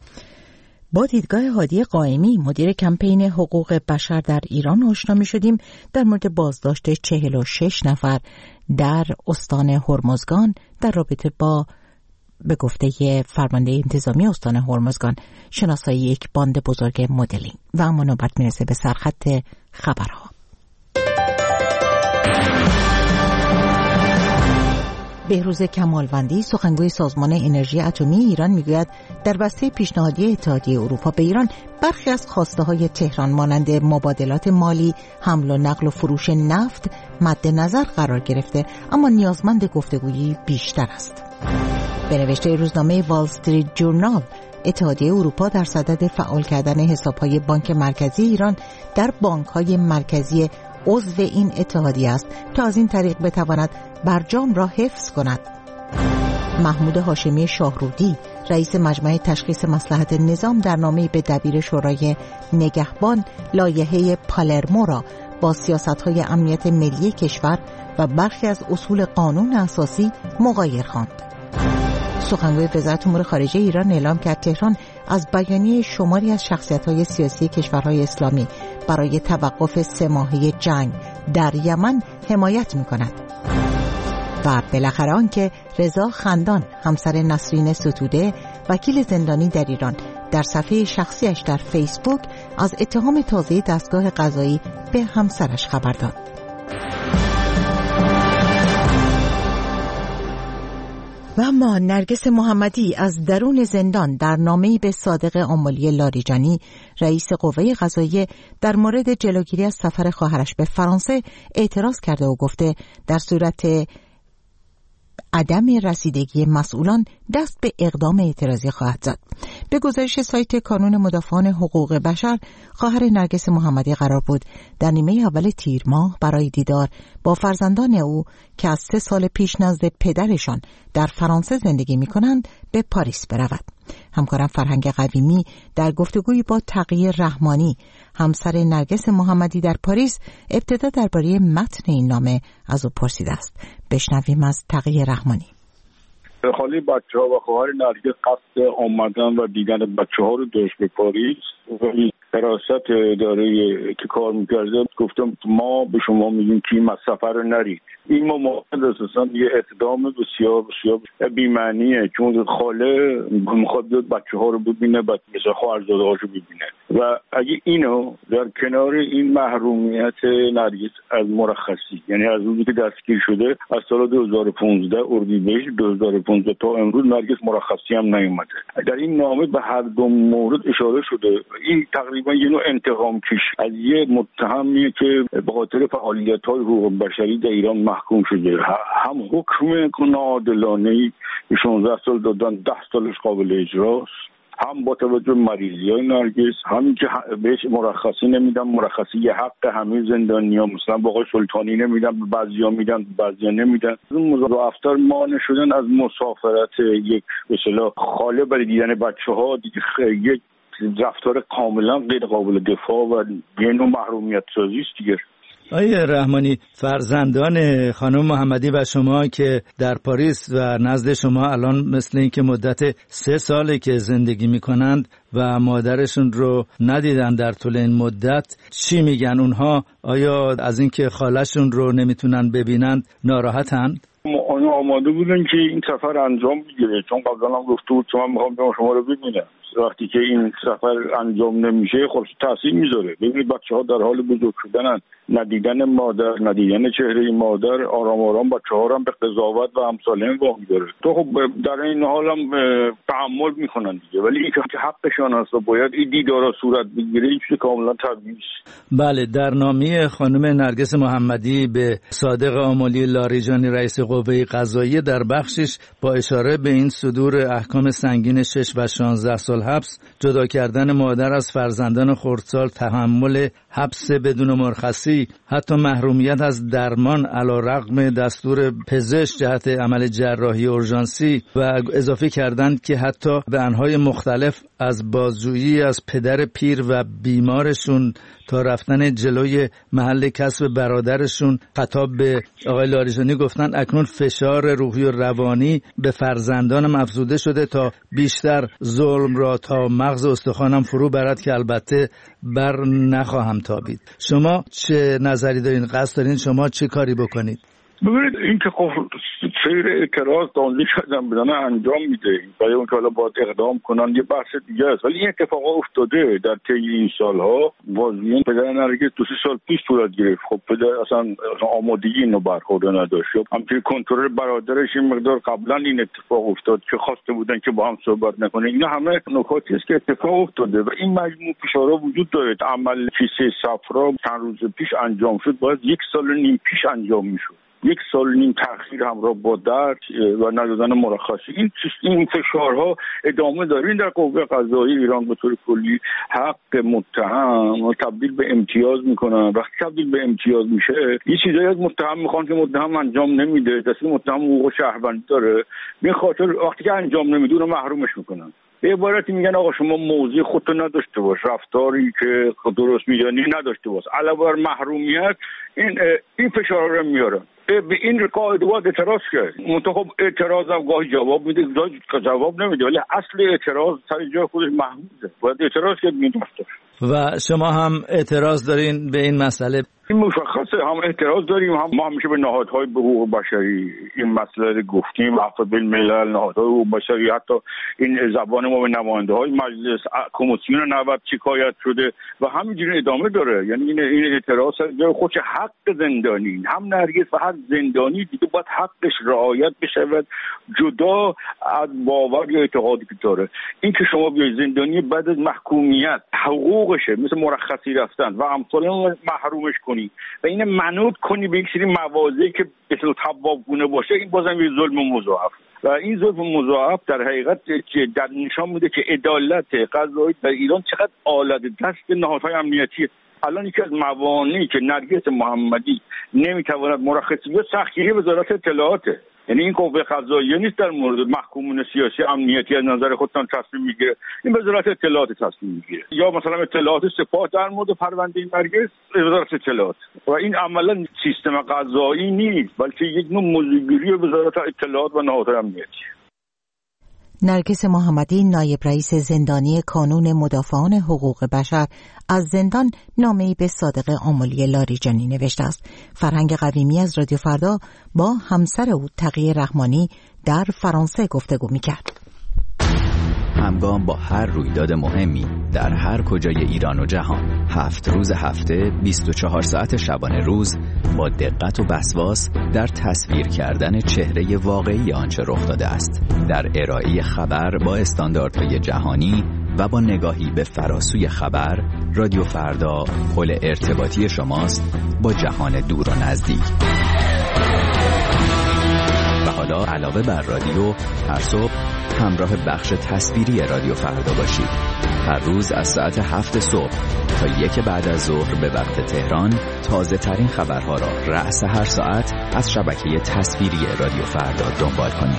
A: با دیدگاه هادی قائمی مدیر کمپین حقوق بشر در ایران آشنا می‌شدیم در مورد بازداشت چهل و شش نفر در استان هرمزگان در رابطه با به گفته فرمانده انتظامی استان هرمزگان شناسایی یک باند بزرگ مدلینگ. و اما نوبت میرسه به سرخط خبرها. بهروز کمالوندی سخنگوی سازمان انرژی اتمی ایران میگوید در بسته پیشنهادی اتحادیه اروپا به ایران برخی از خواسته‌های تهران مانند مبادلات مالی، حمل و نقل و فروش نفت مد نظر قرار گرفته، اما نیازمند گفتگویی بیشتر است. به نوشته روزنامه وال استریت جورنال، اتحادیه اروپا در صدد فعال کردن حساب‌های بانک مرکزی ایران در بانک‌های مرکزی عضو این اتحادیه است تا از این طریق بتواند برجام را حفظ کند. محمود هاشمی شاهرودی رئیس مجمع تشخیص مصلحت نظام در نامه‌ای به دبیر شورای نگهبان لایحه پالرمو را با سیاست‌های امنیت ملی کشور و برخی از اصول قانون اساسی مغایر خواند. سخنگوی وزارت امور خارجه ایران اعلام کرد تهران از بیانیه شماری از شخصیت‌های سیاسی کشورهای اسلامی برای توقف سه ماهه جنگ در یمن حمایت می‌کند. و بالاخره آنکه رضا خندان همسر نسرین ستوده وکیل زندانی در ایران در صفحه شخصیش در فیسبوک از اتهام تازه دستگاه قضایی به همسرش خبر داد. و اما نرگس محمدی از درون زندان در نامه‌ای به صادق آملی لاریجانی رئیس قوه قضاییه در مورد جلوگیری از سفر خواهرش به فرانسه اعتراض کرده و گفته در صورت عدم رسیدگی مسئولان دست به اقدام اعتراضی خواهد زد. به گزارش سایت کانون مدافعان حقوق بشر، خواهر نرگس محمدی قرار بود در نیمه اول تیر ماه برای دیدار با فرزندان او که از سه سال پیش نزد پدرشان در فرانسه زندگی می کنند به پاریس برود. همکارم فرهنگ قویمی در گفتگویی با تقی رحمانی همسر نرگس محمدی در پاریس ابتدا درباره متن این نامه از او پرسیده است. بشنویم از تقی رحمانی.
N: خاله بچه ها و خواهر نرگس قصد آمدن و دیدن بچه ها رو داشت به پاریس، ولی حراست اداره که کار میکرده گفتم ما به شما میگیم که این سفر نرید. این مماند اساسا یه اقدام بسیار بسیار بی‌معنیه، چون خاله میخواد بیاد بچه ها رو ببینه، بعد مثلا خواهرزاده هاشو ببینه و اگه اینو در کنار این محرومیت نرگس از مرخصی، یعنی از روزی که دستگیر شده از سال دو هزار و پانزده اردیبهشت دو هزار و پانزده تا امروز نرگس مرخصی هم نیومده. در این نامه به هر دو مورد اشاره شده. این تقریبا یه نوع انتقام کش از یه متهمیه که به خاطر فعالیت‌های حقوق بشری در ایران محکوم شده. هم حکم ناعادلانه‌ای به شانزده سال دادن، ده سالش قابل اجراست، هم با توجه به مریضی‌های نرگس، همین که بهش مرخصی نمیدن، مرخصی یه حق همه زندانی‌ها، مثلا با آقای سلطانی نمیدن، به بعضی‌ها میدن، به بعضی‌ها نمیدن. اون مضاعفتر مانع شدن از مسافرت یک به اصطلاح خاله برای دیدن بچه‌ها، دیگه یک رفتار کاملا غیر قابل دفاع و یه نوع محرومیت سازی است دیگه.
O: آیه رحمانی، فرزندان خانم محمدی و شما که در پاریس و نزد شما الان مثل این که مدت سه ساله که زندگی میکنند و مادرشون رو ندیدن در طول این مدت، چی میگن اونها؟ آیا از اینکه خالشون رو نمیتونن ببینند ناراحتند؟
N: آنها آماده بودن که این سفر انجام بگیره، چون قبلا هم گفته بود که من میخوام شما رو ببینم. وقتی که این سفر انجام نمیشه خب تاثیر میذاره. ببینید بچه‌ها در حال بزرگ شدنن، ندیدن مادر، ندیدن چهره مادر آرام آرام بچه‌ها رو هم به قضاوت و امثال وامی داره. تو خب در این حال هم تحمل میکنن دیگه، ولی این که حقشان است و باید این دیدارا صورت بگیره این چیز کاملا طبیعی است.
O: بله، در نامه خانم نرگس محمدی به صادق آملی لاریجانی رئیس قوه قضاییه در بخشش با اشاره به این صدور احکام سنگین شش و شانزده سال حبس، جدا کردن مادر از فرزندان خردسال، تحمل حبس بدون مرخصی، حتی محرومیت از درمان علیرغم دستور پزشک جهت عمل جراحی اورژانسی و اضافه کردند که حتی به انواع مختلف از بازجویی از پدر پیر و بیمارشون تا رفتن جلوی محل کسب برادرشون. خطاب به آقای لاریجانی گفتن اکنون فشار روحی و روانی به فرزندانم افزوده شده تا بیشتر ظلم را تا مغز استخوانم فرو برد که البته بر نخواهم تابید. شما چه نظری دارین؟ قصد دارین شما چه کاری بکنید؟
N: ببینید این که خب سیر اعتراض دانده کردن بدن انجام میده، برای اون که حالا باید اقدام کنن یه بحث دیگه است، ولی این اتفاقا افتاده در طی این سالها. بازیان پدر نرگس دو سه سال پیش صورت گرفت، خب پدر اصلا, اصلا آمادگی اینو برخورده نداشت. همچنین کنترل برادرش این مقدار قبلا این اتفاق افتاد که خواسته بودن که با هم صحبت نکنه. اینا همه نکاتی است که اتفاق افتاده و این مجموع فشارها وجود داره. عمل کیسه صفرا چند روز پیش انجام شد، باید یک سال و نیم پیش انجام میشد. یک سال نیم تأخیر همراه با درد و ندادن مرخصی، این این فشارها ادامه داره. این در قوه قضاییه ایران به طور کلی حق متهم تبدیل به امتیاز میکنن. وقتی تبدیل به امتیاز میشه یه چیزایی از متهم میخوان که متهم انجام نمیده، دست متهم حقوق شهروندی داره، به خاطر وقتی که انجام نمیده اونو محرومش میکنن. به عبارتی میگن آقا شما موضع خودتو نداشته باش، رفتاری که درست میدانی نداشته باش، علاوه بر محرومیت این این فشار رو میاره. به این قاعده باید اعتراض کرد. منتخب اعتراض هم گاهی جواب میده، گاهی جواب نمیده، ولی اصل اعتراض سر جای خودش محموده، باید اعتراض کرد. این دفتر
O: و شما هم اعتراض دارین به این مسئله؟
N: این مشخصه، هم اعتراض داریم، هم ما همیشه به نهادهای حقوق بشری این مسئله گفتیم، عفو بالملل، نهادهای حقوق بشری، حتی این زبان ما به نماینده های مجلس کمیسیون نود شکایت شده و همینجوری ادامه داره. یعنی این این اعتراض جای خودش حق زندانی، هم نرگس و حق زندانی دیگه باید حقش رعایت بشه جدا از باور یا اعتقادی که داره. این که شما بیای زندانی بعد از محکومیت حقوقشه، مثل مرخصی رفتن و امثال اون محرومش کنی و این منوط کنی به یک سری مواضعی که به طور تبابگونه باشه، این بازم یه ظلم مضاعف و این ظلم مضاعف در حقیقت در نشان میده که عدالت قضایی در ایران چقدر آلت دست نهادهای امنیتی. الان یکی از موانعی که نرگس محمدی نمیتواند مرخصی بیاد سختگیری وزارت اطلاعاته. یعنی این قوه قضاییه نیست در مورد محکومون سیاسی امنیتی از نظر خودتان تصمیم میگیره، این وزارت اطلاعات تصمیم میگیره، یا مثلا اطلاعات سپاه در مورد پرونده نرگس وزارت اطلاعات. و این عملا سیستم قضایی نیست بلکه یک نوع موضوعگیری وزارت اطلاعات و نهادهای امنیتی.
A: نرگس محمدی، نایب رئیس زندانی کانون مدافعان حقوق بشر، از زندان نامه‌ای به صادق آملی لاریجانی نوشته است. فرهنگ قویمی از رادیو فردا با همسر او تقی رحمانی در فرانسه گفتگو می‌کرد.
P: همگام با هر رویداد مهمی در هر کجای ایران و جهان، هفت روز هفته، بیست و چهار ساعت شبانه روز، با دقت و وسواس در تصویر کردن چهره واقعی آنچه رخ داده است، در ارائه خبر با استانداردهای جهانی و با نگاهی به فراسوی خبر، رادیو فردا پل ارتباطی شماست با جهان دور و نزدیک. و حالا علاوه بر رادیو، هر صبح همراه بخش تصویری رادیو فردا باشید. هر روز از ساعت هفت صبح تا یک بعد از ظهر به وقت تهران، تازه ترین خبرها را رأس هر ساعت از شبکه تصویری رادیو فردا دنبال کنید.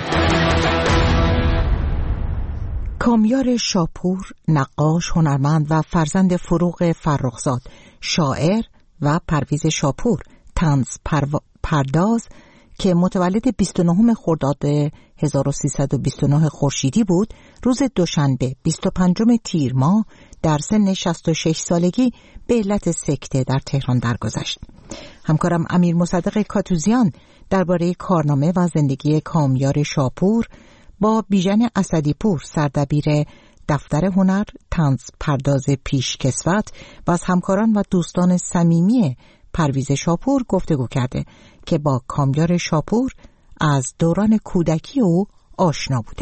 A: کامیار شاپور، نقاش، هنرمند و فرزند فروغ فرخزاد، شاعر، و پرویز شاپور، طنز پرداز که متولد بیست و نهم خرداد هزار و سیصد و بیست و نه خورشیدی بود، روز دوشنبه بیست و پنجم تیر ماه در سن شصت و شش سالگی به علت سکته در تهران درگذشت. همکارم امیر مصدق کاتوزیان درباره کارنامه و زندگی کامیار شاپور با بیژن اسدی‌پور، سردبیر دفتر هنر، طنز پرداز پیشکسوت و از همکاران و دوستان صمیمی پرویز شاپور گفتگو کرده که با کامیار شاپور از دوران کودکی او آشنا بوده.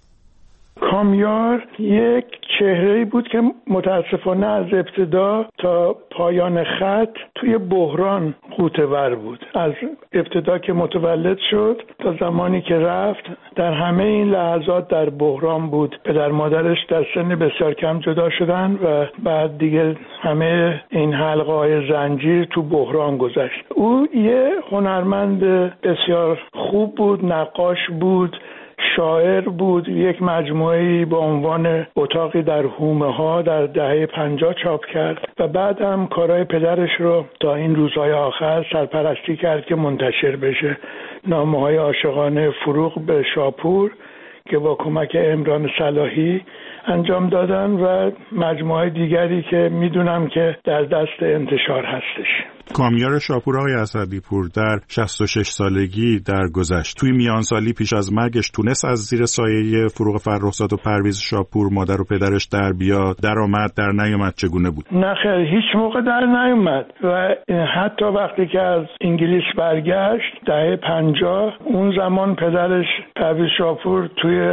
Q: کامیار یک چهره‌ای بود که متاسفانه از ابتدا تا پایان خط توی بحران غوطه‌ور بود. از ابتدا که متولد شد تا زمانی که رفت در همه این لحظات در بحران بود. پدر مادرش در سن بسیار کم جدا شدن و بعد دیگه همه این حلقه‌های زنجیر تو بحران گذشت. او یه هنرمند بسیار خوب بود، نقاش بود، شاعر بود. یک مجموعه‌ای با عنوان اتاقی در هومه ها در دهه پنجاه چاپ کرد و بعد هم کارهای پدرش رو تا این روزهای آخر سرپرستی کرد که منتشر بشه. نامه‌های عاشقانه فروغ به شاپور که با کمک عمران صلاحی انجام دادن و مجموعه دیگری که میدونم که در دست انتشار هستش.
M: کامیار شاپور آقای اسدی‌پور در شصت و شش سالگی درگذشت. توی میانسالی پیش از مرگش تونست از زیر سایه فروغ فرخزاد و پرویز شاپور مادر و پدرش در بیاد؟ در آمد در نیامد چگونه بود؟
Q: نه خیر، هیچ موقع در نیامد و حتی وقتی که از انگلیس برگشت دهه پنجاه، اون زمان پدرش پرویز شاپور توی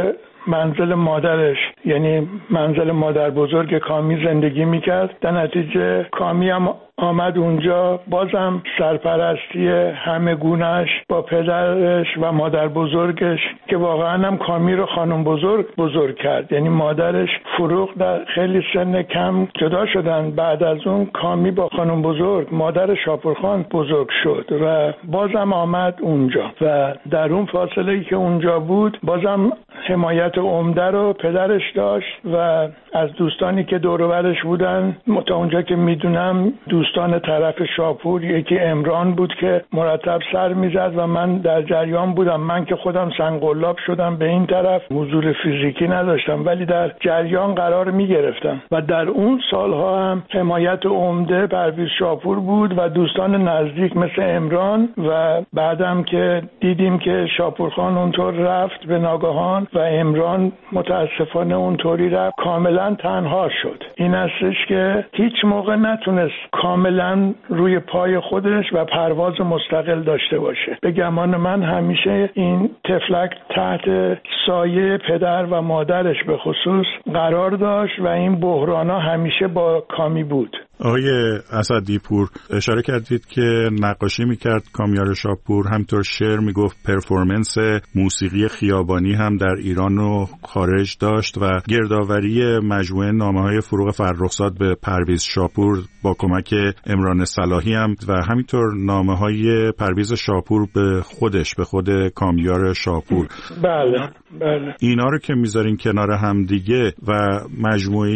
Q: منزل مادرش یعنی منزل مادر بزرگ کامی زندگی میکرد. در نتیجه کامی هم آمد اونجا، بازم سرپرستی همه گونهش با پدرش و مادر بزرگش که واقعا هم کامی رو خانم بزرگ بزرگ کرد. یعنی مادرش فروغ در خیلی سن کم جدا شدن، بعد از اون کامی با خانم بزرگ مادر شاپورخان بزرگ شد و بازم آمد اونجا و در اون فاصله ای که اونجا بود بازم حمایت عمده رو پدرش داشت و از دوستانی که دور و برش بودن، تا اونجا که میدونم دوستان طرف شاپور یکی عمران بود که مرتب سر میزد و من در جریان بودم. من که خودم سنگ‌قلاب شدم به این طرف، حضور فیزیکی نداشتم ولی در جریان قرار میگرفتم و در اون سالها هم حمایت عمده پرویز شاپور بود و دوستان نزدیک مثل عمران و بعدم که دیدیم که شاپورخان اونطور رفت به ناگهان و عمران متاسفانه اونطوری رفت، کاملا تنها شد. این استش که هیچ موقع نتونست کاملا روی پای خودش و پرواز مستقل داشته باشه. به گمان من همیشه این تفلک تحت سایه پدر و مادرش به خصوص قرار داشت و این بحرانا همیشه با کامی بود.
M: آقای اسدی‌پور اشاره کردید که نقاشی میکرد کامیار شاپور، همینطور شعر میگفت، پرفورمنس موسیقی خیابانی هم در ایران و خارج داشت و گردآوری مجموعه نامه‌های فروغ فرخزاد به پرویز شاپور با کمک عمران صلاحی هم و همینطور نامه‌های پرویز شاپور به خودش، به خود کامیار شاپور.
Q: بله بله.
M: اینا رو که میذارین کنار هم دیگه و مجموعه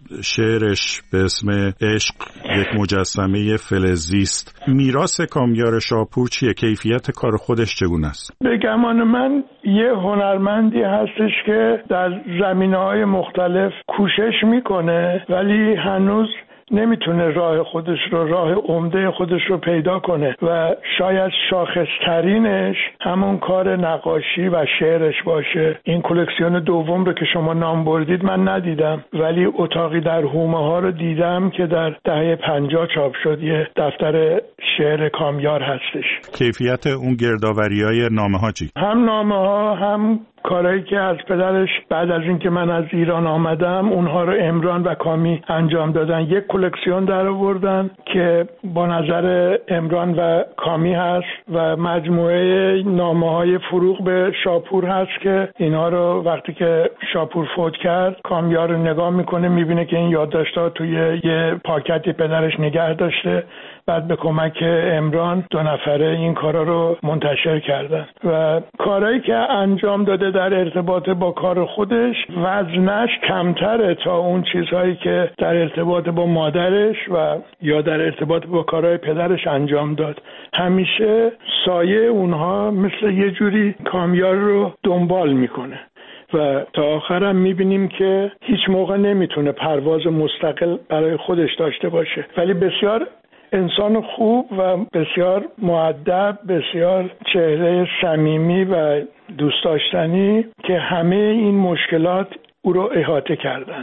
M: شعرش به اسم عشق یک مجسمه فلزیست، میراث کامیار شاپور چیه؟ کیفیت کار خودش چگونه است؟
Q: به گمان من یه هنرمندی هستش که در زمینه‌های مختلف کوشش میکنه ولی هنوز نمیتونه راه خودش رو، راه عمده خودش رو پیدا کنه و شاید شاخصترینش همون کار نقاشی و شعرش باشه. این کلکسیون دوم رو که شما نام بردید من ندیدم ولی اتاقی در هومه ها رو دیدم که در دهه پنجاه چاپ شد، یه دفتر شعر کامیار هستش.
M: کیفیت اون گردآوری‌های نامه ها چی؟
Q: هم نامه ها هم کارهایی که از پدرش بعد از اینکه من از ایران آمدم اونها رو عمران و کامی انجام دادن. یک کلکسیون در آوردن که با نظر عمران و کامی هست و مجموعه نامه‌های فروغ به شاپور هست که اینا رو وقتی که شاپور فوت کرد کامیار رو نگاه میکنه، میبینه که این یادداشت‌ها توی یه پاکتی پدرش نگه داشته. بعد به کمک عمران دو نفره این کارا رو منتشر کردن و کارهایی که انجام داده در ارتباط با کار خودش وزنش کمتره تا اون چیزهایی که در ارتباط با مادرش و یا در ارتباط با کارهای پدرش انجام داد. همیشه سایه اونها مثل یه جوری کامیار رو دنبال میکنه و تا آخرم میبینیم که هیچ موقع نمیتونه پرواز مستقل برای خودش داشته باشه ولی بسیار انسان خوب و بسیار مؤدب، بسیار چهره صمیمی و دوست داشتنی که همه این مشکلات او رو احاطه کردن.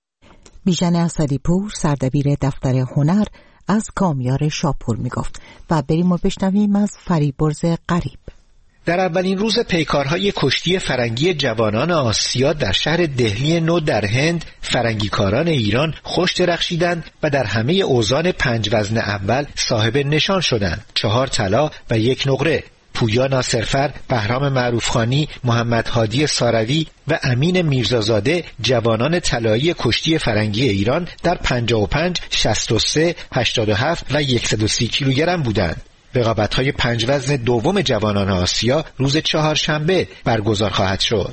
A: بیژن اسدی‌پور سردبیر دفتر هنر از کامیار شاپور میگفت و بریم و بشنویم از فریبرز غریب.
R: در اولین روز پیکارهای کشتی فرنگی جوانان آسیا در شهر دهلی نو در هند، فرنگیکاران ایران خوش درخشیدند و در همه اوزان پنج وزن اول صاحب نشان شدند. چهار طلا و یک نقره. پویا ناصرفر، بهرام معروفخانی، محمد هادی ساروی و امین میرزازاده جوانان طلایی کشتی فرنگی ایران در پنجاه و پنج، شصت و سه، هشتاد و هفت و صد و سی کیلوگرم بودند. رقابت‌های پنج وزن دوم جوانان آسیا روز چهارشنبه برگزار خواهد شد.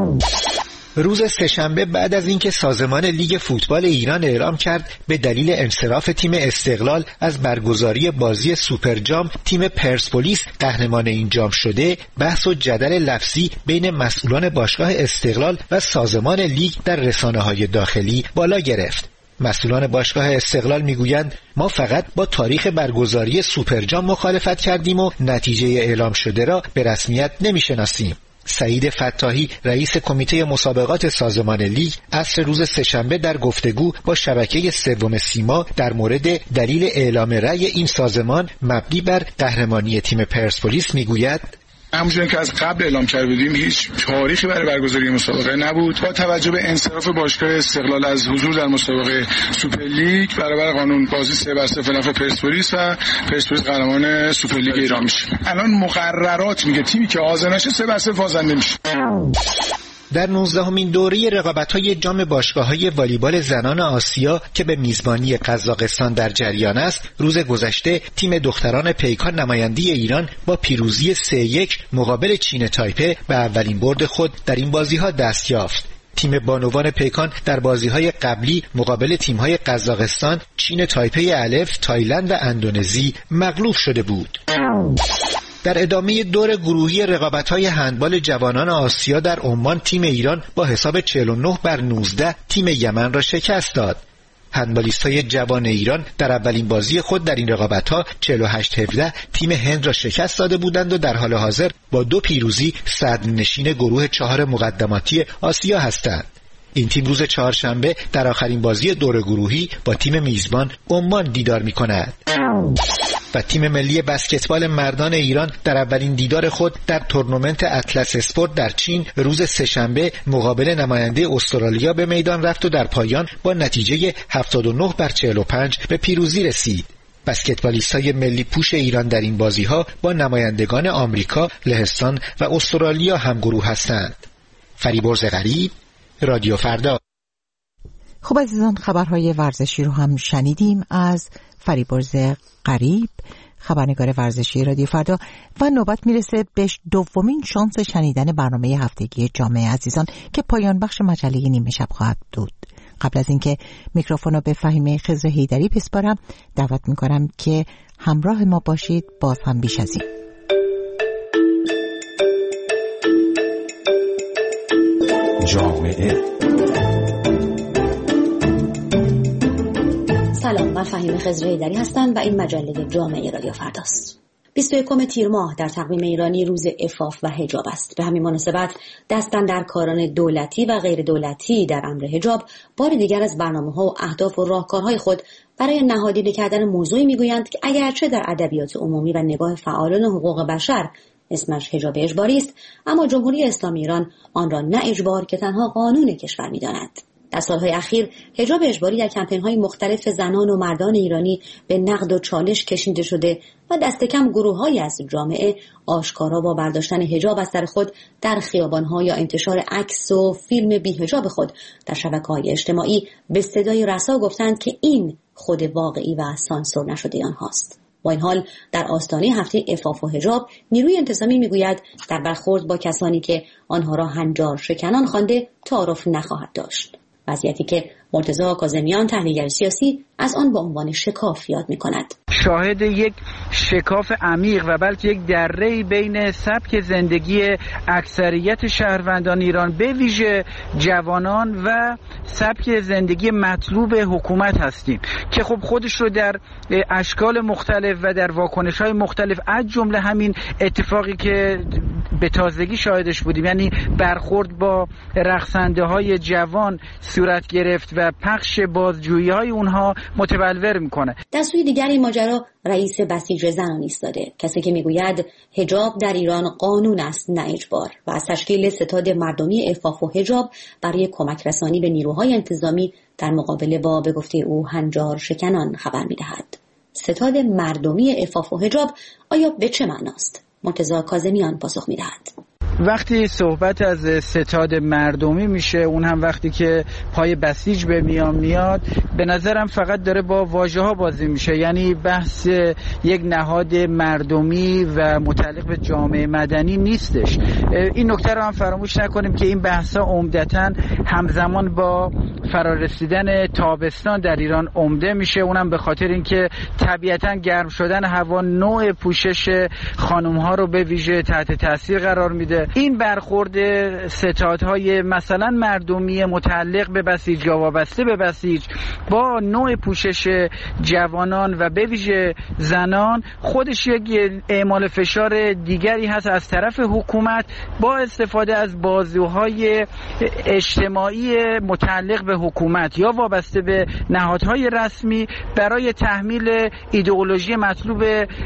R: روز سه‌شنبه بعد از اینکه سازمان لیگ فوتبال ایران اعلام کرد به دلیل انصراف تیم استقلال از برگزاری بازی سوپر جام تیم پرسپولیس قهرمان این جام شده، بحث و جدل لفظی بین مسئولان باشگاه استقلال و سازمان لیگ در رسانه‌های داخلی بالا گرفت. مسئولان باشگاه استقلال میگویند ما فقط با تاریخ برگزاری سوپر جام مخالفت کردیم و نتیجه اعلام شده را به رسمیت نمیشناسیم. سعید فتاحی رئیس کمیته مسابقات سازمان لیگ عصر روز سه‌شنبه در گفتگو با شبکه سوم سیما در مورد دلیل اعلام رأی این سازمان مبنی بر قهرمانی تیم پرسپولیس میگوید
S: همونجوری که از قبل اعلام کرده بودیم هیچ تاریخی برای برگزاری مسابقه نبود. با توجه به انصراف باشگاه استقلال از حضور در مسابقه سوپرلیگ برابر قانون بازی سه بر صفر نفع پرسپولیس و پرسپولیس قهرمان سوپرلیگ ایران میشه. الان مقررات میگه تیمی که حاضر نشه سه بر صفر بازنده میشه.
R: در نوزدهمین دوره رقابت‌های جام باشگاه‌های والیبال زنان آسیا که به میزبانی قزاقستان در جریان است، روز گذشته تیم دختران پیکان نمایندی ایران با پیروزی سه یک مقابل چین تایپه به اولین برد خود در این بازی‌ها دست یافت. تیم بانوان پیکان در بازی‌های قبلی مقابل تیم‌های قزاقستان، چین تایپه الف، تایلند و اندونزی مغلوب شده بود. در ادامه دور گروهی رقابت‌های هندبال جوانان آسیا در عمان تیم ایران با حساب چهل و نه بر نوزده تیم یمن را شکست داد. هندبالیست‌های جوان ایران در اولین بازی خود در این رقابت‌ها چهل و هشت هفده تیم هند را شکست داده بودند و در حال حاضر با دو پیروزی صدرنشین گروه چهار مقدماتی آسیا هستند. این تیم روز چهارشنبه در آخرین بازی دور گروهی با تیم میزبان عمان دیدار می‌کند. و تیم ملی بسکتبال مردان ایران در اولین دیدار خود در تورنمنت اطلس اسپورت در چین روز سه‌شنبه مقابل نماینده استرالیا به میدان رفت و در پایان با نتیجه هفتاد و نه بر چهل و پنج به پیروزی رسید. بسکتبالیست‌های ملی پوش ایران در این بازی‌ها با نمایندگان آمریکا، لهستان و استرالیا همگروه هستند. فریبرز غریب، رادیو فردا.
A: خب عزیزان، خبرهای ورزشی رو هم شنیدیم از فریبرز غریب، خبرنگار ورزشی رادیو فردا، و نوبت میرسه به دومین شانس شنیدن برنامه هفتگی جامعه عزیزان که پایان بخش مجله نیمه شب خواهد بود. قبل از اینکه میکروفون رو به فهیمه خضر حیدری بسپارم، دعوت میکنم که همراه ما باشید باز هم بیش از این.
T: جامعه.
U: سلام، من فهیمه خضر حیدری هستم و این مجله جامعه رادیو فرداست. بیست و یکم تیر ماه در تقویم ایرانی روز عفاف و حجاب است. به همین مناسبت دستاندرکاران دولتی و غیر دولتی در امر حجاب بار دیگر از برنامه‌ها و اهداف و راهکارهای خود برای نهادینه کردن موضوعی میگویند که اگرچه در ادبیات عمومی و نگاه فعالان حقوق بشر اسمش حجاب اجباری است، اما جمهوری اسلامی ایران آن را نه اجبار که تنها قانون کشور می‌داند. در سالهای اخیر حجاب اجباری در کمپین‌های مختلف زنان و مردان ایرانی به نقد و چالش کشیده شده و دست کم گروه‌هایی از جامعه آشکارا با برداشتن حجاب از سر خود در خیابان‌ها یا انتشار عکس و فیلم بی‌حجاب خود در شبکه‌های اجتماعی به صدای رسا گفتند که این خود واقعی و سانسور نشده آنهاست. با این حال در آستانه هفته عفاف و حجاب نیروی انتظامی میگوید در برخورد با کسانی که آنها را هنجار شکنان خوانده تعارف نخواهد داشت، وضعیتی که مرتضی کاظمیان تحلیلگر سیاسی از آن با عنوان شکاف یاد می‌کند.
V: شاهد یک شکاف عمیق و بلکه یک دره‌ای بین سبک زندگی اکثریت شهروندان ایران به ویژه جوانان و سبک زندگی مطلوب حکومت هستیم که خب خودش رو در اشکال مختلف و در واکنش‌های مختلف از جمله همین اتفاقی که به تازگی شاهدش بودیم، یعنی برخورد با رقصنده‌های جوان صورت گرفت و پخش بازجویی‌های اونها متبلور میکنه.
U: در سوی دیگر این ماجرا رئیس بسیج زنان ایستاده، کسی که میگوید حجاب در ایران قانون است نه اجبار، و از تشکیل ستاد مردمی عفاف و حجاب برای کمک رسانی به نیروهای انتظامی در مقابله با به گفته او هنجار شکنان خبر میدهد. ستاد مردمی عفاف و حجاب آیا به چه معناست؟ مرتضی کاظمیان پاسخ میدهد.
V: وقتی صحبت از ستاد مردمی میشه، اون هم وقتی که پای بسیج به میان میاد، به نظرم فقط داره با واژه ها بازی میشه، یعنی بحث یک نهاد مردمی و متعلق به جامعه مدنی نیستش. این نکته رو هم فراموش نکنیم که این بحث ها عمدتاً همزمان با فرارسیدن تابستان در ایران عمده میشه، اونم به خاطر اینکه طبیعتاً گرم شدن هوا نوع پوشش خانم ها رو به ویژه تحت تاثیر قرار میده که این برخورد ستادهای مثلا مردمی متعلق به بسیج یا وابسته به بسیج با نوع پوشش جوانان و به ویژه زنان خودش یک اعمال فشار دیگری هست از طرف حکومت با استفاده از بازوهای اجتماعی متعلق به حکومت یا وابسته به نهادهای رسمی برای تحمیل ایدئولوژی مطلوب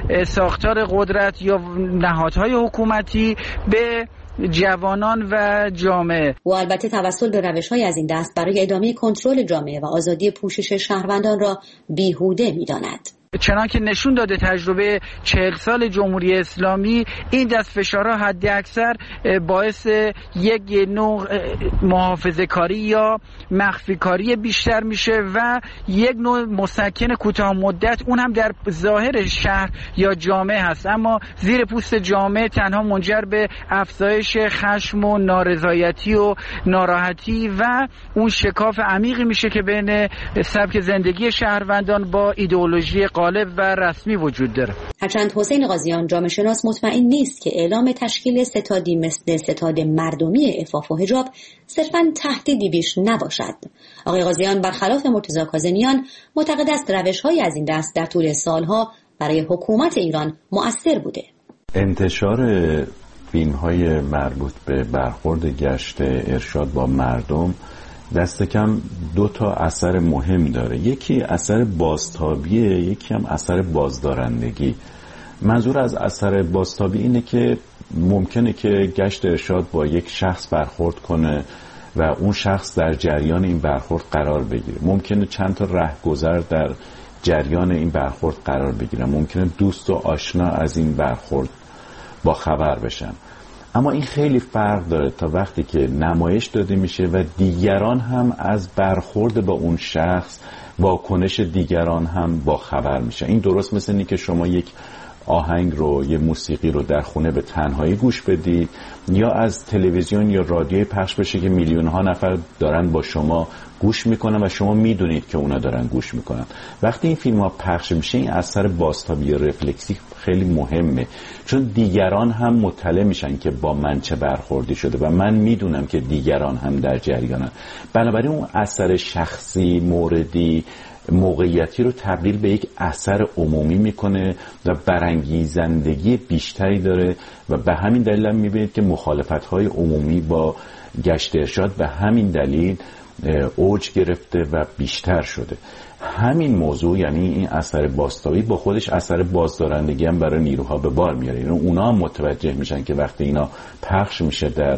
V: ساختار قدرت یا نهادهای حکومتی به جوانان و جامعه.
U: و البته توسل به روش‌های از این دست برای ادامه کنترل جامعه و آزادی پوشش شهروندان را بیهوده می‌داند.
V: چنانکه نشون داده تجربه چهل سال جمهوری اسلامی، این دست فشارها حد اکثر باعث یک نوع محافظه کاری یا مخفی کاری بیشتر میشه و یک نوع مسکن کوتاه مدت اون هم در ظاهر شهر یا جامعه هست، اما زیر پوست جامعه تنها منجر به افزایش خشم و نارضایتی و ناراحتی و اون شکاف عمیقی میشه که بین سبک زندگی شهروندان با ایدئولوژی غالب و رسمی وجود داره.
U: هرچند حسین قاضیان جامعه شناس مطمئن نیست که اعلام تشکیل ستادی مثل ستاد مردمی عفاف و حجاب صرفاً تهدیدی بیش نباشد. آقای قاضیان برخلاف مرتضی کاظمیان معتقد است روش‌های از این دست در طول سالها برای حکومت ایران مؤثر بوده.
E: انتشار فیلم‌های مربوط به برخورد گشت ارشاد با مردم دست کم دو تا اثر مهم داره. یکی اثر بازتابیه، یکی هم اثر بازدارندگی. منظور از اثر بازتابی اینه که ممکنه که گشت ارشاد با یک شخص برخورد کنه و اون شخص در جریان این برخورد قرار بگیره. ممکنه چند تا رهگذر در جریان این برخورد قرار بگیرن. ممکنه دوست و آشنا از این برخورد با خبر بشن. اما این خیلی فرق داره تا وقتی که نمایش داده میشه و دیگران هم از برخورد با اون شخص، واکنش دیگران هم با خبر میشه. این درست مثل اینه که شما یک آهنگ رو، یه موسیقی رو در خونه به تنهایی گوش بدید یا از تلویزیون یا رادیوی پخش بشه که میلیون ها نفر دارن با شما گوش میکنن و شما میدونید که اونا دارن گوش میکنن. وقتی این فیلم ها پخش میشه این اثر بازتابی رفلکسی خیلی مهمه، چون دیگران هم مطلع میشن که با من چه برخوردی شده و من میدونم که دیگران هم در جریانن. بنابراین اون اثر شخصی، موردی، موقعیتی رو تبدیل به یک اثر عمومی میکنه و برانگیزندگی بیشتری داره و به همین دلیل هم میبینید که مخالفت‌های عمومی با گشت ارشاد به همین دلیل اوج گرفته و بیشتر شده. همین موضوع، یعنی این اثر بازتابی، با خودش اثر بازدارندگی هم برای نیروها به بار میاره. یعنی اونا هم متوجه میشن که وقتی اینا پخش میشه در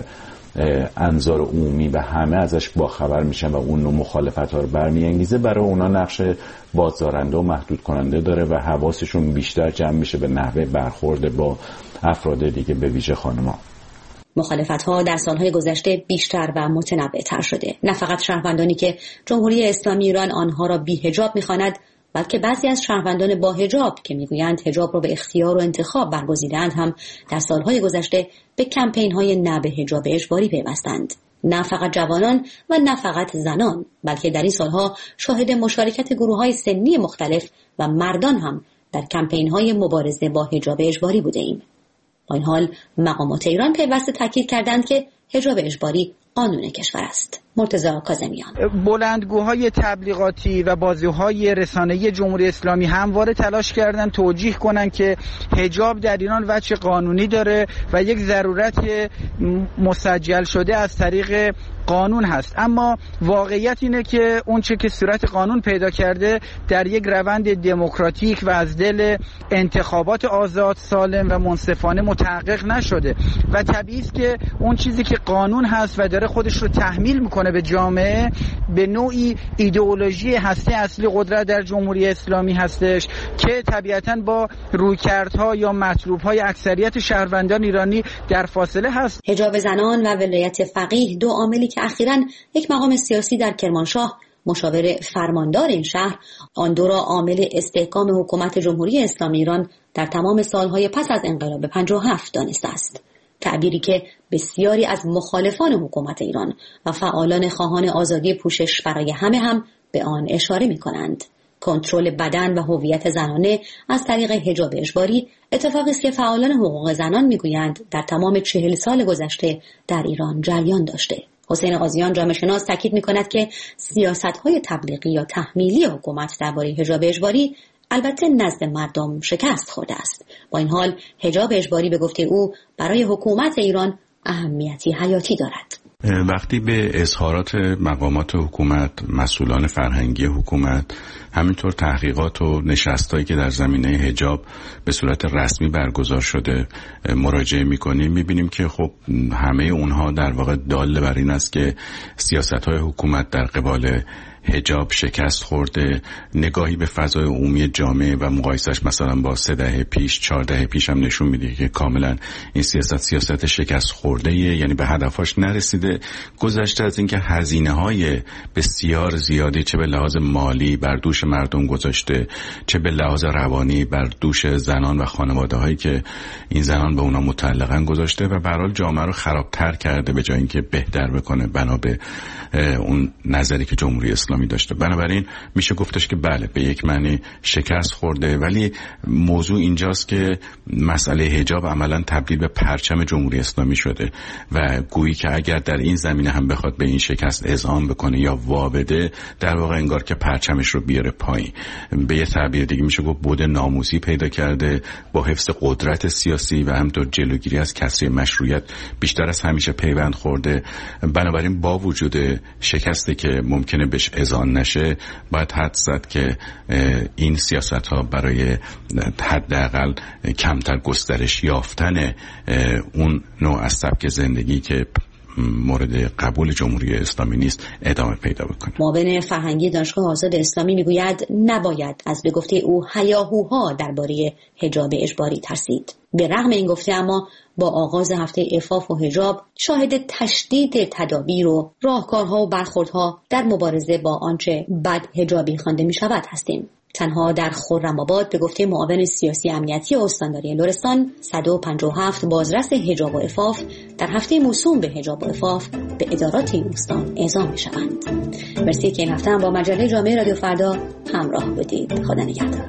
E: انظار عمومی و همه ازش باخبر میشن و اون نوع مخالفت ها رو برمیانگیزه، برای اونا نقش بازدارنده و محدود کننده داره و حواسشون بیشتر جمع میشه به نحوه برخورد با افراد دیگه، به ویژه خانم‌ها.
U: مخالفت‌ها در سالهای گذشته بیشتر و متنوع‌تر شده. نه فقط شهروندانی که جمهوری اسلامی ایران آنها را بی حجاب می‌خواند، بلکه بعضی از شهروندان با حجاب که میگویند حجاب را به اختیار و انتخاب برگزیدند هم در سالهای گذشته به کمپین‌های نه به حجاب اجباری پیوستند. نه فقط جوانان و نه فقط زنان، بلکه در این سالها شاهد مشارکت گروه‌های سنی مختلف و مردان هم در کمپین‌های مبارزه با حجاب اجباری بوده‌ایم. با این حال مقامات ایران پیوسته تاکید کردند که حجاب اجباری قانون کشور است. مرتضی کاظمیان:
V: بلندگوهای تبلیغاتی و بازی‌های رسانه‌ای جمهوری اسلامی همواره تلاش کردن توجیه کنند که حجاب در ایران وجه قانونی داره و یک ضرورت مسجل شده از طریق قانون هست، اما واقعیت اینه که اون چه که صورت قانون پیدا کرده در یک روند دموکراتیک و از دل انتخابات آزاد، سالم و منصفانه متحقق نشده و طبیعی است که اون چیزی که قانون هست و داره خودش رو تحمیل میکنه به جامعه به نوعی ایدئولوژی هسته اصلی قدرت در جمهوری اسلامی هستش که طبیعتاً با رویکردها یا مطلوبهای اکثریت شهروندان ایرانی در فاصله هست.
U: حجاب زنان و ولایت فقیه، دو عاملی که اخیراً یک مقام سیاسی در کرمانشاه مشاور فرماندار این شهر آن دو را عامل استحکام حکومت جمهوری اسلامی ایران در تمام سالهای پس از انقلاب پنجاه و هفت دانسته است. تعبیری که بسیاری از مخالفان حکومت ایران و فعالان خواهان آزادی پوشش برای همه هم به آن اشاره می کنند. کنترل بدن و هویت زنانه از طریق حجاب اجباری اتفاقی است که فعالان حقوق زنان میگویند در تمام چهل سال گذشته در ایران جریان داشته. حسین قاضیان جامعه شناس تاکید می‌کند که سیاست‌های تبلیغی یا تحمیلی حکومت درباره حجاب اجباری البته نزد مردم شکست خورده است. با این حال حجاب اجباری به گفته او برای حکومت ایران اهمیتی حیاتی دارد.
E: وقتی به اظهارات مقامات حکومت، مسئولان فرهنگی حکومت، همینطور تحقیقات و نشستایی که در زمینه حجاب به صورت رسمی برگزار شده مراجعه می‌کنیم، می‌بینیم که خب همه اونها در واقع دال بر این است که سیاست‌های حکومت در قبال حجاب شکست خورده. نگاهی به فضای عمومی جامعه و مقایسش مثلا با سه دهه پیش، چهار دهه پیش هم نشون میده که کاملا این سیاست سیاست شکست خورده، یعنی به هدفش نرسیده. گذشته از اینکه هزینه‌های بسیار زیادی چه به لحاظ مالی بر دوش مردم گذاشته، چه به لحاظ روانی بر دوش زنان و خانواده‌هایی که این زنان به اونا متعلقن گذاشته و به هر حال جامعه رو خرابتر کرده به جای اینکه بهتر بکنه بنا به اون نظری که جمهوری اسلامی داشته. بنابراین میشه گفتش که بله به یک معنی شکست خورده، ولی موضوع اینجاست که مسئله حجاب عملا تبدیل به پرچم جمهوری اسلامی شده و گویی که اگر در این زمینه هم بخواد به این شکست اذعان بکنه یا وابده، در واقع انگار که پرچمش رو بیاره پایین. به یه تعبیر دیگه میشه گفت بود ناموسی پیدا کرده با حفظ قدرت سیاسی و همینطور جلوگیری از کسری مشروعیت بیشتر از همیشه پیوند خورده. بنابراین با وجود شکستی که ممکنه بهش اذعان نشه، باید حد زد که این سیاست ها برای حداقل کمتر گسترش یافتن اون نوع از سبک زندگی که مورد قبول جمهوری اسلامی نیست ادامه پیدا بکنه.
U: معاون فرهنگی دانشگاه آزاد اسلامی میگوید نباید از به گفته او هیاهوها درباره حجاب اجباری ترسید. به رغم این گفته اما با آغاز هفته عفاف و حجاب شاهد تشدید تدابیر و راهکارها و برخوردها در مبارزه با آنچه بد حجابی خوانده می شود هستیم. تنها در خرم‌آباد به گفته معاون سیاسی امنیتی استانداری لرستان صد و پنجاه و هفت بازرس حجاب و عفاف در هفته موسوم به حجاب و عفاف به ادارات این استان اعزام می شوند. مرسی که این هفته هم با مجله جامعه رادیو فردا همراه بودید. خدا نگهدار.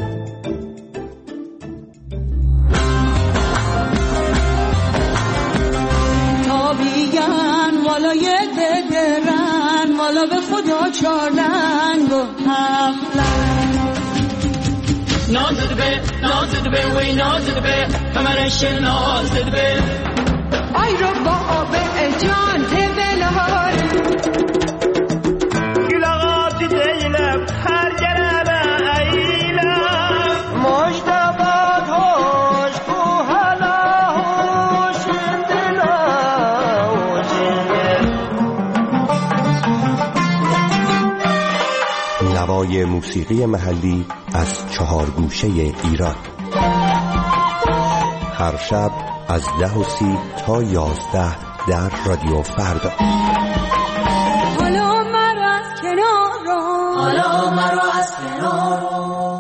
D: والا یه دگرن والا به خدا چارنگ و حفلن نازد به نازد به وی نازد به کمرش نازد به آی رو با آب جان تبلهار گلاغات دیلم هر جرم ایلم مجتبات هوش کو حلا هوش
T: نوای موسیقی محلی از چهار گوشه ایران، هر شب از ده و سی تا یازده در رادیو فردا.
D: حالا مرا از کنار حالا مرا از کنار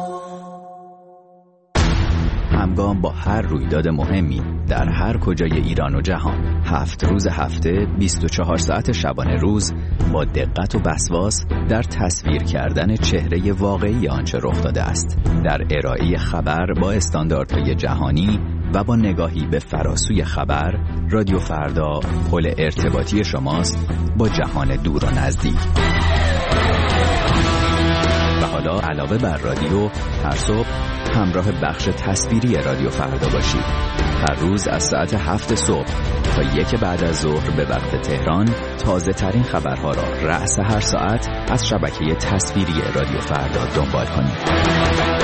P: همگام با هر رویداد مهمی در هر کجای ایران و جهان، هفت روز هفته، بیست و چهار ساعت شبانه روز، با دقت و وسواس در تصویر کردن چهره واقعی آنچه رخ داده است، در ارائه خبر با استانداردهای جهانی و با نگاهی به فراسوی خبر. رادیو فردا پل ارتباطی شماست با جهان دور و نزدیک. و حالا علاوه بر رادیو، هر صبح همراه بخش تصویری رادیو فردا باشید. هر روز از ساعت هفت صبح تا یک بعد از ظهر به وقت تهران تازه ترین خبرها را رأس هر ساعت از شبکه تصویری رادیو فردا دنبال کنید.